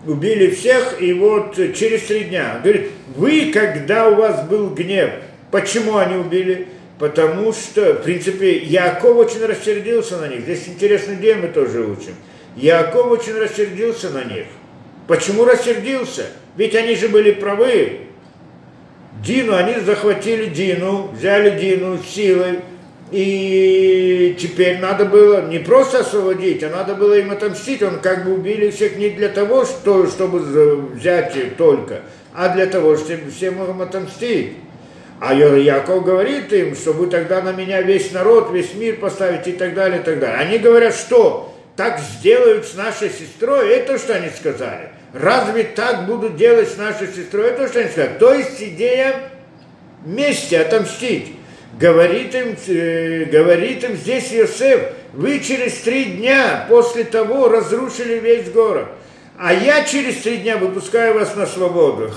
убили всех, и вот через три дня. Говорит, вы, когда у вас был гнев, почему они убили? Потому что, в принципе, Яаков очень рассердился на них. Здесь интересно, где мы тоже учим. Яаков очень рассердился на них. Почему рассердился? Ведь они же были правы. Дину, они захватили Дину, взяли Дину силой. И теперь надо было не просто освободить, а надо было им отомстить. Он как бы убили всех не для того, что, чтобы взять их только, а для того, чтобы всем им отомстить. А Яаков говорит им, что вы тогда на меня весь народ, весь мир поставите и так далее, и так далее. Они говорят, что так сделают с нашей сестрой, это что они сказали. Разве так будут делать с нашей сестрой, это что они сказали. То есть идея мести, отомстить. Говорит им, э, говорит им здесь Йосеф, вы через три дня после того разрушили весь город, а я через три дня выпускаю вас на свободу.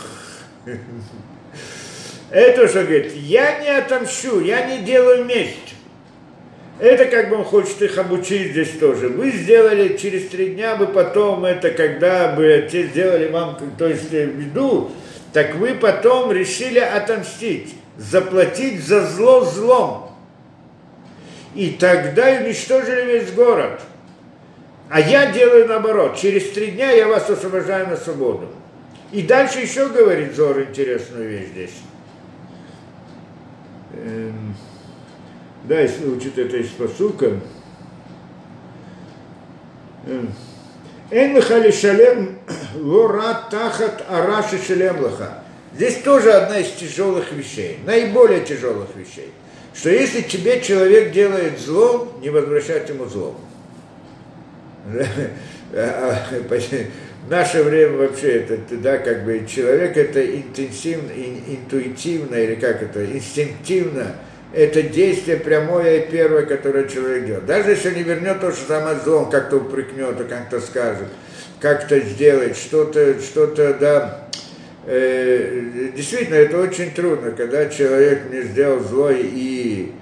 Это что говорит, я не отомщу, я не делаю месть. Это как бы он хочет их обучить здесь тоже. Вы сделали через три дня, вы потом это, когда бы те сделали вам, то есть беду, так вы потом решили отомстить. Заплатить за зло злом. И тогда уничтожили весь город. А я делаю наоборот. Через три дня я вас освобождаю на свободу. И дальше еще говорит Зор интересную вещь здесь. Эм, да, если учит это из посука. Эн лаха шалем лора тахат араши шалем лаха. Здесь тоже одна из тяжелых вещей, наиболее тяжелых вещей, что если тебе человек делает зло, не возвращать ему зло. В наше время вообще это, да, как бы человек это интенсивно, интуитивно, или как это, инстинктивно, это действие прямое и первое, которое человек делает. Даже если не вернет то, что самое зло, он как-то упрекнет, как-то скажет, как-то сделает, что-то, что-то, да. Действительно, это очень трудно, когда человек мне сделал зло, и, и,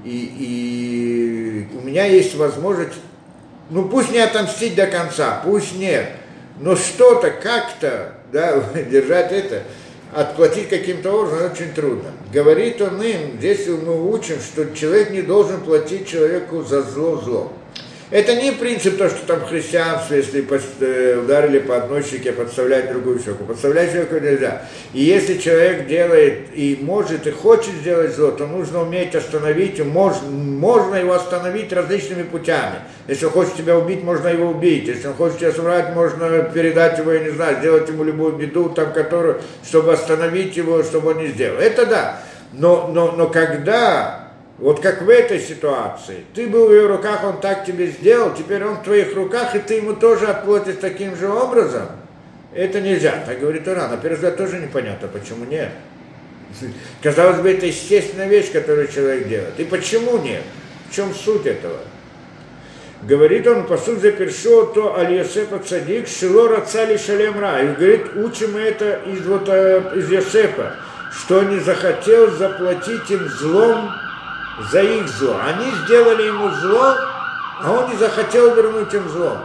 и у меня есть возможность, ну пусть не отомстить до конца, пусть нет, но что-то, как-то, да, держать это, отплатить каким-то образом очень трудно. Говорит он им, здесь мы учим, что человек не должен платить человеку за зло зло. Это не принцип то, что там в христианстве, если ударили по одной щеке, подставлять другую щеку. Подставлять щеку нельзя. И если человек делает и может, и хочет сделать зло, то нужно уметь остановить, можно, можно его остановить различными путями. Если он хочет тебя убить, можно его убить. Если он хочет тебя собрать, можно передать его, я не знаю, сделать ему любую беду, там, которую, чтобы остановить его, чтобы он не сделал. Это да. Но, но, но когда... Вот как в этой ситуации. Ты был в его руках, он так тебе сделал, теперь он в твоих руках, и ты ему тоже отплатишь таким же образом. Это нельзя. Так говорит Тора. На первый взгляд тоже непонятно, почему нет. Казалось бы, это естественная вещь, которую человек делает. И почему нет? В чем суть этого? Говорит он, по сути, запершо то аль Йосефа цадик, шило рацали шалем ра. И говорит, учим мы это из, вот, из Йосефа, что он не захотел заплатить им злом за их зло. Они сделали ему зло, а он не захотел вернуть им зло.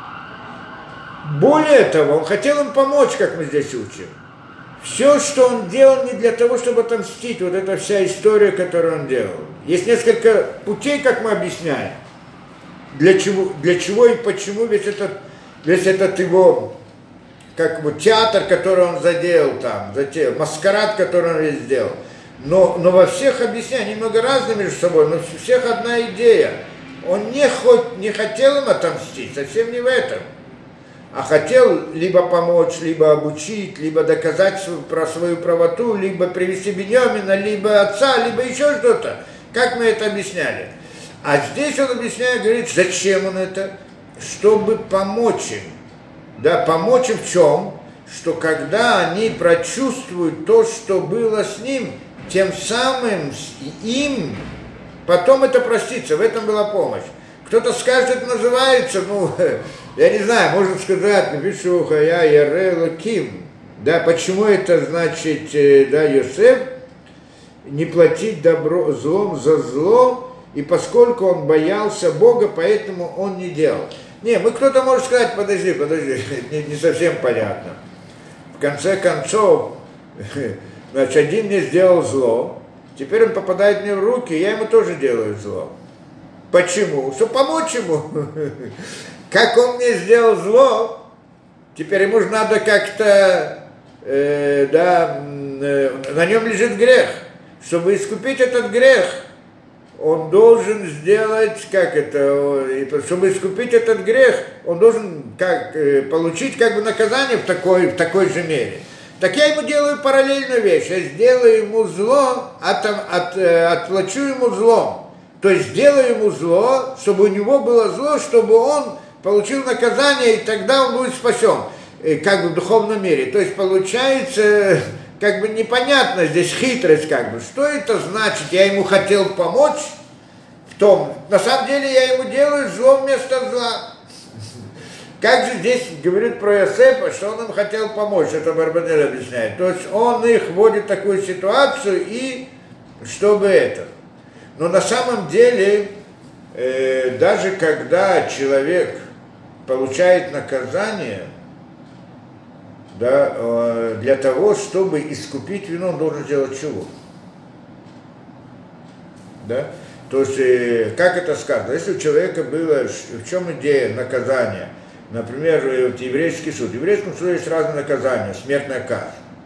Более того, он хотел им помочь, как мы здесь учим. Все, что он делал, не для того, чтобы отомстить. Вот эта вся история, которую он делал. Есть несколько путей, как мы объясняем. Для чего, для чего и почему весь этот, весь этот его, как бы, театр, который он заделал там, затеял, маскарад, который он весь сделал. Но, но во всех объяснениях, они много разные между собой, но у всех одна идея. Он не, хоть, не хотел им отомстить, совсем не в этом. А хотел либо помочь, либо обучить, либо доказать свою, про свою правоту, либо привести Биньямина, либо отца, либо еще что-то. Как мы это объясняли? А здесь он объясняет, говорит, зачем он это? Чтобы помочь им. Да, помочь им в чем? Что когда они прочувствуют то, что было с ним, тем самым им потом это простится, в этом была помощь. Кто-то скажет, это называется, ну, я не знаю, можно сказать, напишу хая яре ким. Да, почему это значит, да, Йосеф, не платить добро, злом за зло, и поскольку он боялся Бога, поэтому он не делал. Не, мы кто-то может сказать, подожди, подожди, не, не совсем понятно. В конце концов, значит, один мне сделал зло, теперь он попадает мне в руки, я ему тоже делаю зло. Почему? Чтобы помочь ему. Как он мне сделал зло, теперь ему же надо как-то, э, да, э, на нем лежит грех. Чтобы искупить этот грех, он должен сделать, как это, чтобы искупить этот грех, он должен как, э, получить как бы наказание в такой, в такой же мере. Так я ему делаю параллельную вещь, я сделаю ему зло, от, от, э, отплачу ему злом. То есть сделаю ему зло, чтобы у него было зло, чтобы он получил наказание, и тогда он будет спасен, как бы в духовном мире. То есть получается, как бы непонятно здесь хитрость, как бы, что это значит, я ему хотел помочь в том, на самом деле я ему делаю зло вместо зла. Как же здесь говорит про Йосефа, что он им хотел помочь, это Барбанель объясняет. То есть он их вводит в такую ситуацию, и чтобы это. Но на самом деле, э, даже когда человек получает наказание, да, э, для того, чтобы искупить вину, он должен сделать чего? Да? То есть, э, как это сказано, если у человека было, в чем идея наказания? Например, вот еврейский суд. В еврейском суде есть разные наказания, смертная казнь.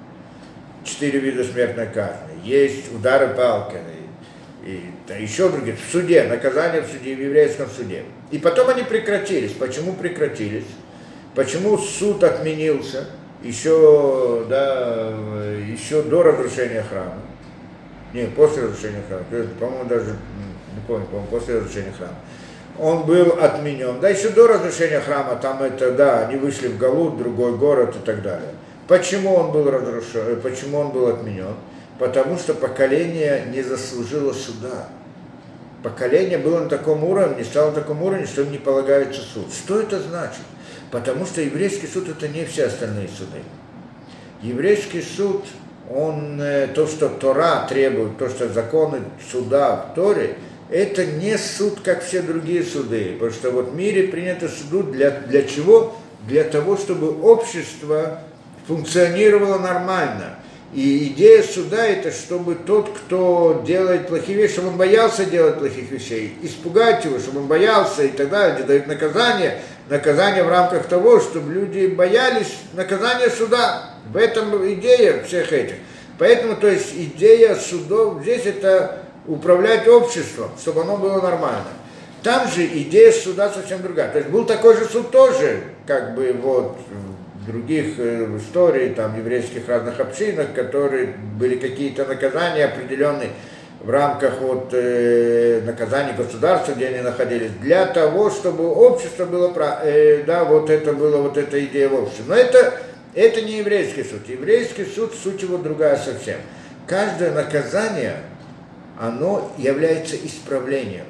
Четыре вида смертной казни. Есть удары палками, и да, еще другие, в суде, наказание в суде, в еврейском суде. И потом они прекратились. Почему прекратились? Почему суд отменился еще, да, еще до разрушения храма? Не, после разрушения храма, по-моему, даже, не помню, по-моему, после разрушения храма. Он был отменен. Да, еще до разрушения храма, там это, да, они вышли в Галут, другой город и так далее. Почему он был разрушен, почему он был отменен? Потому что поколение не заслужило суда. Поколение было на таком уровне, стало на таком уровне, что им не полагается суд. Что это значит? Потому что еврейский суд – это не все остальные суды. Еврейский суд, он, то, что Тора требует, то, что законы суда в Торе, это не суд, как все другие суды. Потому что вот в мире принято суд для, для чего? Для того, чтобы общество функционировало нормально. И идея суда – это чтобы тот, кто делает плохие вещи, чтобы он боялся делать плохих вещей, испугать его, чтобы он боялся и так далее, где дают наказание, наказание в рамках того, чтобы люди боялись наказания суда. В этом идея всех этих. Поэтому, то есть, идея судов здесь – это управлять обществом, чтобы оно было нормально. Там же идея суда совсем другая. То есть, был такой же суд тоже, как бы вот других э, в истории, там, еврейских разных общинах, которые были какие-то наказания определенные в рамках вот, э, наказаний государства, где они находились, для того, чтобы общество было, э, да, вот это была вот эта идея в обществе. Но это, это не еврейский суд. Еврейский суд, суть его другая совсем. Каждое наказание, оно является исправлением.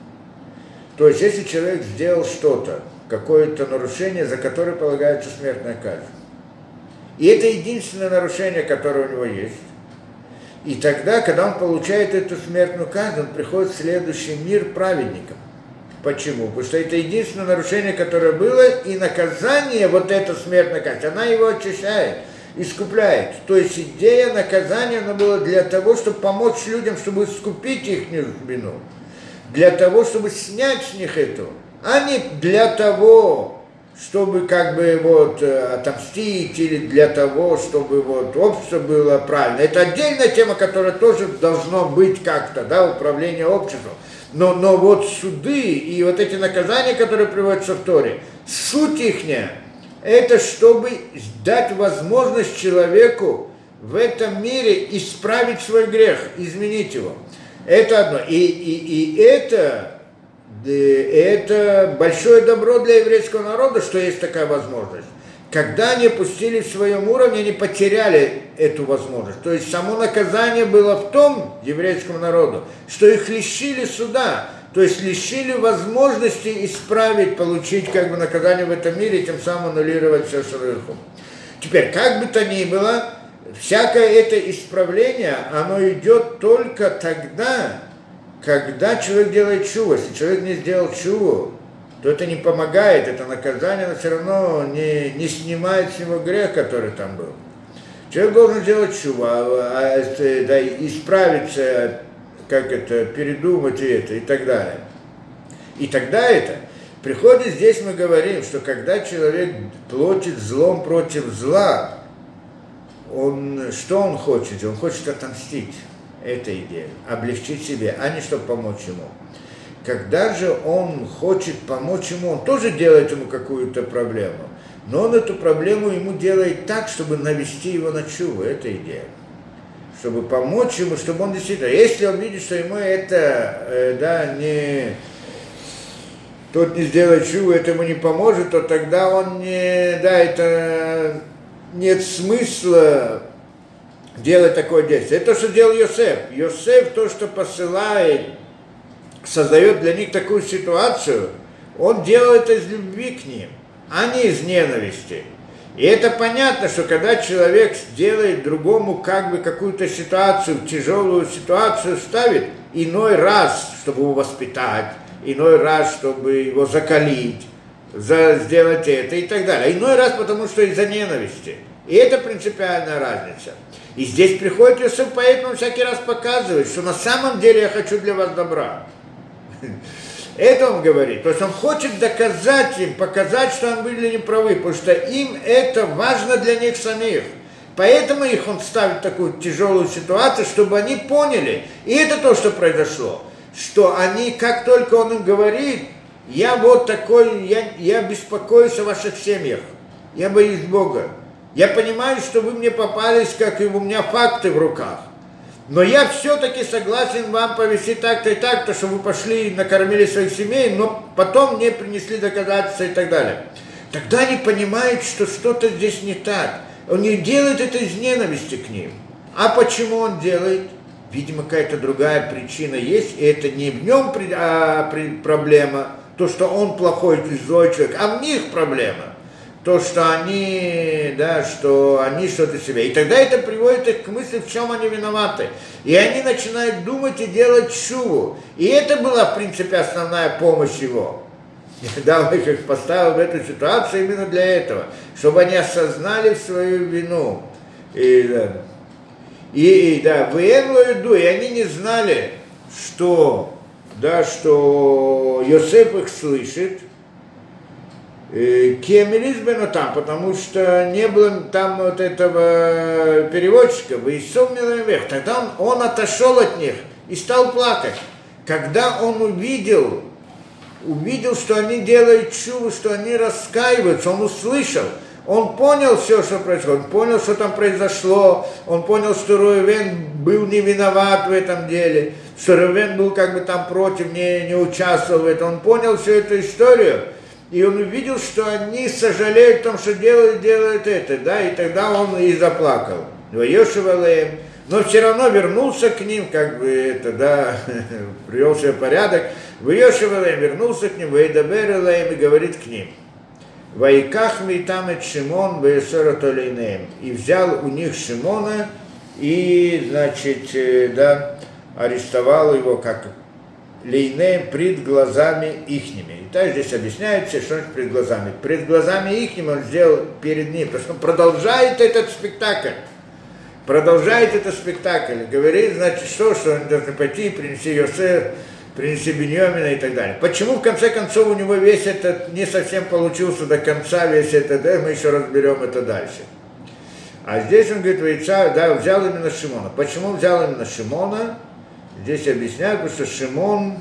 То есть, если человек сделал что-то, какое-то нарушение, за которое полагается смертная казнь. И это единственное нарушение, которое у него есть. И тогда, когда он получает эту смертную казнь, он приходит в следующий мир праведником. Почему? Потому что это единственное нарушение, которое было, и наказание, вот эта смертная казнь, она его очищает, искупляет. То есть идея наказания, она была для того, чтобы помочь людям, чтобы искупить их вину, для того, чтобы снять с них эту, а не для того, чтобы как бы вот отомстить, или для того, чтобы вот общество было правильно. Это отдельная тема, которая тоже должно быть как-то, да, управление обществом. Но, но вот суды и вот эти наказания, которые приводятся в Торе, суть ихняя, это чтобы дать возможность человеку в этом мире исправить свой грех, изменить его. Это одно. И, и, и это... Это большое добро для еврейского народа, что есть такая возможность. Когда они опустились в своем уровне, они потеряли эту возможность. То есть само наказание было в том, еврейскому народу, что их лишили суда, то есть лишили возможности исправить, получить как бы наказание в этом мире, и тем самым аннулировать все сверху. Теперь, как бы то ни было, всякое это исправление, оно идет только тогда, когда человек делает чуву. Если человек не сделал чуву, то это не помогает, это наказание, но все равно не, не снимает с него грех, который там был. Человек должен делать чува, а, да, исправиться, как это, передумать и это, и так далее. И тогда это, приходит здесь мы говорим, что когда человек платит злом против зла, он, что он хочет? Он хочет отомстить, эта идея, облегчить себе, а не чтобы помочь ему. Когда же он хочет помочь ему, он тоже делает ему какую-то проблему, но он эту проблему ему делает так, чтобы навести его на чуву, это идея. Чтобы помочь ему, чтобы он действительно, если он видит, что ему это, э, да, не, тот не сделает чуву, это ему не поможет, то тогда он не, да, это нет смысла делать такое действие. Это то, что делал Йосеф. Йосеф то, что посылает, создает для них такую ситуацию, он делает из любви к ним, а не из ненависти. И это понятно, что когда человек делает другому как бы какую-то ситуацию, тяжелую ситуацию ставит, иной раз, чтобы его воспитать, иной раз, чтобы его закалить, за, сделать это и так далее. А иной раз, потому что из-за ненависти. И это принципиальная разница. И здесь приходит Йосеф, поэтому всякий раз показывает, что на самом деле я хочу для вас добра. Это он говорит. То есть он хочет доказать им, показать, что они были неправы, потому что им это важно для них самих. Поэтому их он ставит в такую тяжелую ситуацию, чтобы они поняли. И это то, что произошло. Что они, как только он им говорит, я вот такой, я, я беспокоюсь о ваших семьях. Я боюсь Бога. Я понимаю, что вы мне попались, как и у меня факты в руках. Но я все-таки согласен вам повести так-то и так-то, что вы пошли и накормили своих семей, но потом мне принесли доказательства и так далее. Тогда они понимают, что что-то здесь не так. Он не делает это из ненависти к ним. А почему он делает? Видимо, какая-то другая причина есть, и это не в нем а, проблема, то, что он плохой и злой человек, а в них проблема. То, что они, да, что они что-то себе. И тогда это приводит их к мысли, в чем они виноваты. И они начинают думать и делать шуву. И это была, в принципе, основная помощь его. Да, он их поставил в эту ситуацию именно для этого. Чтобы они осознали свою вину. И, да, и, и, да в Иду, и они не знали, что, да, что Йосеф их слышит. Кемелизбену там, потому что не было там вот этого переводчика, вверх. Тогда он, он отошел от них и стал плакать. Когда он увидел, увидел, что они делают чуву, что они раскаиваются, он услышал, он понял все, что происходит, он понял, что там произошло, он понял, что Рувен был не виноват в этом деле, что Рувен был как бы там против, не, не участвовал в этом, он понял всю эту историю. И он увидел, что они сожалеют о том, что делают, делают это, да, и тогда он и заплакал. Но все равно вернулся к ним, как бы это, да, привел себе порядок. Вернулся к ним, и говорит к ним. Вайках митамет Шимон весоратолейнеем. И взял у них Шимона и, значит, да, арестовал его как лейнеем пред глазами ихними. И так здесь объясняется, что это пред глазами. Пред глазами ихними он сделал перед ним, потому что он продолжает этот спектакль. Продолжает этот спектакль. Говорит, значит, что, что он должен пойти и принести Йосеф, принести Биньямина и так далее. Почему, в конце концов, у него весь этот не совсем получился до конца, весь этот, да, мы еще разберем это дальше. А здесь он говорит, Вейца, да, взял именно Шимона. Почему взял именно Шимона? Здесь объясняют, потому что Шимон,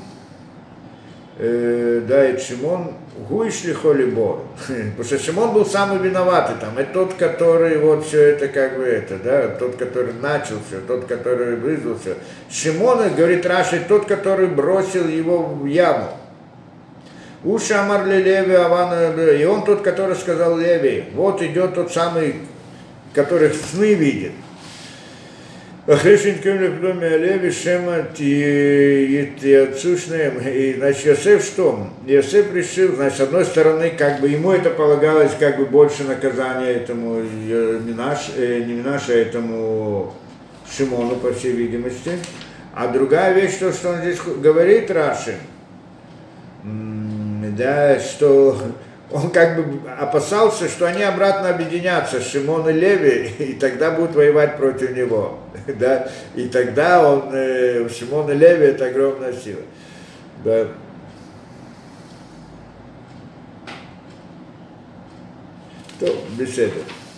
э, да, и Шимон, гуишли холибор. Потому что Шимон был самый виноватый там. Это тот, который вот все это как бы это, да, тот, который начал все, тот, который вызвал все. Шимон, говорит Раши, тот, который бросил его в яму. Уша Амарли Леви Авана, и он тот, который сказал Леви, вот идет тот самый, который сны видит. Ахрешин в доме Леви Шема Тиацушнеем. И, значит, Йосеф что? Йосеф решил, значит, с одной стороны, как бы ему это полагалось, как бы больше наказания этому, не наш, не наш, а этому Шимону, по всей видимости. А другая вещь, то, что он здесь говорит, Раши, да, что он как бы опасался, что они обратно объединятся, Шимон и Леви, и тогда будут воевать против него. Да? И тогда он, э, Шимон и Леви это огромная сила. Да. То, беседа.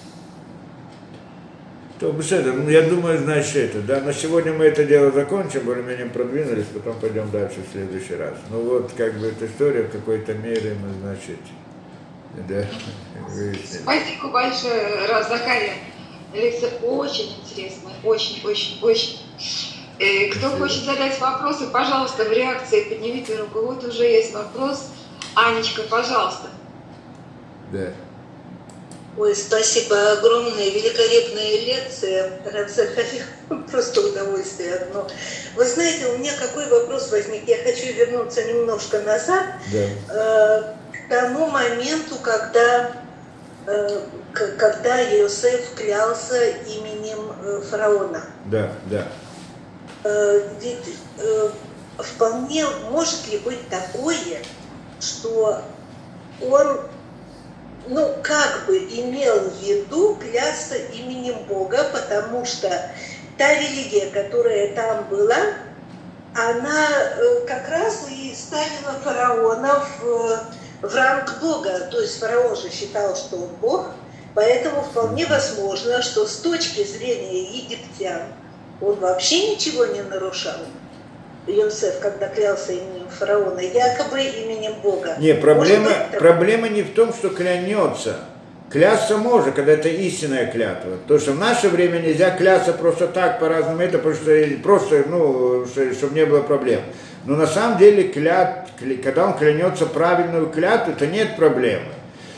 То, беседа, ну, я думаю, значит, это, да, на сегодня мы это дело закончим, более-менее продвинулись, потом пойдем дальше в следующий раз. Ну вот, как бы, эта история в какой-то мере мы, значит, да, выяснили. Спасибо большое, Рав Захария. Лекция очень интересная, очень-очень-очень. Э, кто Спасибо. Хочет задать вопросы, пожалуйста, в реакции поднимите руку. Вот уже есть вопрос. Анечка, пожалуйста. Да. Ой, спасибо огромное, великолепная лекция, Рав Захария, просто удовольствие одно. Вы знаете, у меня какой вопрос возник, я хочу вернуться немножко назад, да. э, к тому моменту, когда, э, к, когда Иосиф клялся именем э, фараона. Да, да. Э, ведь э, вполне может ли быть такое, что он... ну, как бы имел в виду клясться именем Бога, потому что та религия, которая там была, она как раз и ставила фараона в, в ранг Бога. То есть фараон же считал, что он Бог, поэтому вполне возможно, что с точки зрения египтян он вообще ничего не нарушал. Иосиф, когда клялся именем фараона, якобы именем Бога. Не, проблема, быть, проблема не в том, что клянется. Клясться можно, когда это истинная клятва. То, что в наше время нельзя клясться просто так, по-разному, это просто, просто ну, чтобы не было проблем. Но на самом деле, клят, когда он клянется правильную клятву, то нет проблемы.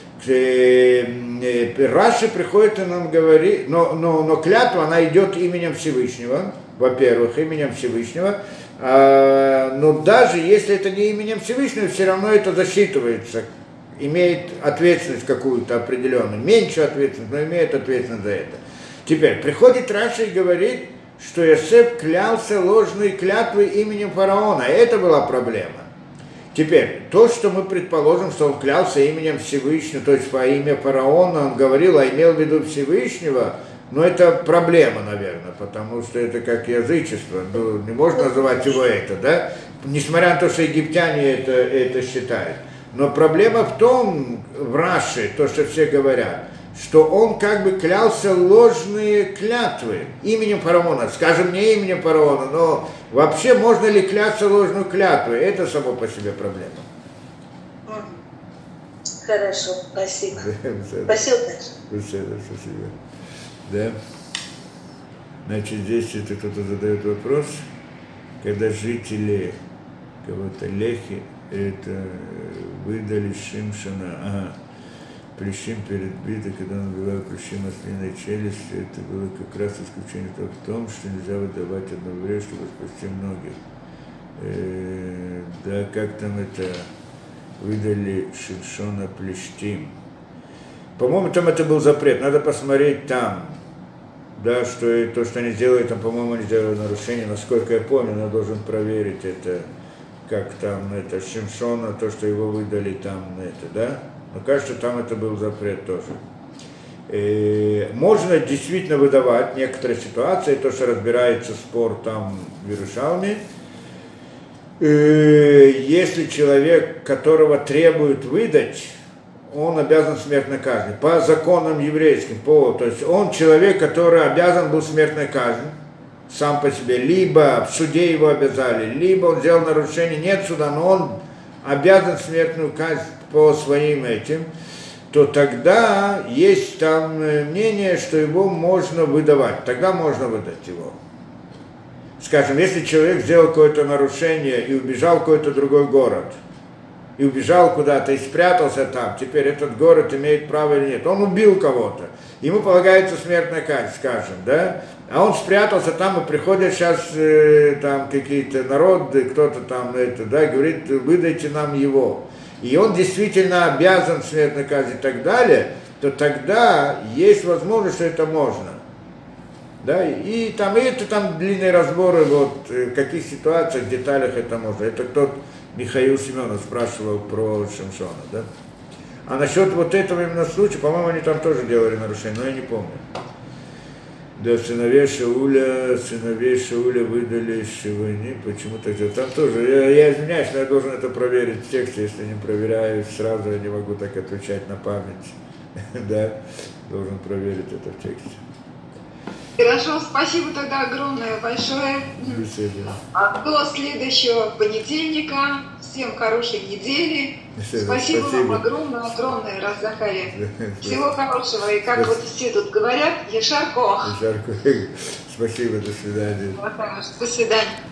Раши приходит и нам говорит, но, но, но клятва, она идет именем Всевышнего, во-первых, именем Всевышнего. А, но даже если это не именем Всевышнего, все равно это засчитывается, имеет ответственность какую-то определенную, меньшую ответственность, но имеет ответственность за это. Теперь приходит Раши и говорит, что Иосиф клялся ложной клятвой именем фараона, и это была проблема. Теперь, то, что мы предположим, что он клялся именем Всевышнего, то есть по имя фараона, он говорил, а имел в виду Всевышнего, но это проблема, наверное, потому что это как язычество, ну, не можно называть его это, да, несмотря на то, что египтяне это, это считают. Но проблема в том, в Раши, то, что все говорят, что он как бы клялся ложные клятвы именем фараона, скажем, не именем фараона, но вообще можно ли клясться ложную клятву, это само по себе проблема. Хорошо, спасибо. Спасибо. Спасибо. Да. Значит, здесь это кто-то задает вопрос, когда жители кого-то Лехи это выдали Шимшона, ага, Плещим перед битой, когда он убивал Плещим ослиной челюстью, это было как раз исключение в том, что нельзя выдавать одного еврея, чтобы спасти многих. Э, да, как там это выдали Шимшона Плещим. По-моему, там это был запрет, надо посмотреть там, да, что то, что они делают, там, по-моему, они сделали нарушение, насколько я помню, но должен проверить это, как там, это, Шимшона, то, что его выдали там, это, да, но кажется, там это был запрет тоже. И можно действительно выдавать некоторые ситуации, то, что разбирается спор там в Иерушалме, если человек, которого требуют выдать, он обязан смертной казни. По законам еврейским, по, то есть он человек, который обязан был смертной казни, сам по себе, либо в суде его обязали, либо он сделал нарушение, нет суда, но он обязан смертную казнь по своим этим, то тогда есть там мнение, что его можно выдавать, тогда можно выдать его. Скажем, если человек сделал какое-то нарушение и убежал в какой-то другой город, и убежал куда-то, и спрятался там, теперь этот город имеет право или нет. Он убил кого-то, ему полагается смертная казнь, скажем, да? А он спрятался там, и приходят сейчас э, там какие-то народы, кто-то там, это, да, говорит, выдайте нам его. И он действительно обязан смертной казни и так далее, то тогда есть возможность, что это можно. Да? И там, и это там длинные разборы, вот, в каких ситуациях, в деталях это можно. Это тот Михаил Семенов спрашивал про Шимшона, да? А насчет вот этого именно случая, по-моему, они там тоже делали нарушение, но я не помню. Да, сыновей Шауля, сыновей Шауля выдали Шивани, почему так делать? Там тоже, я, я извиняюсь, но я должен это проверить в тексте, если не проверяю, сразу я не могу так отвечать на память, да, должен проверить это в тексте. Хорошо, спасибо тогда огромное, большое. Беседа. А до следующего понедельника. Всем хорошей недели. Спасибо, спасибо вам огромное, огромное, Рав Захария. Всего хорошего. И как вот все тут говорят, ешар коах. Ешар коах. Спасибо, до свидания. До свидания.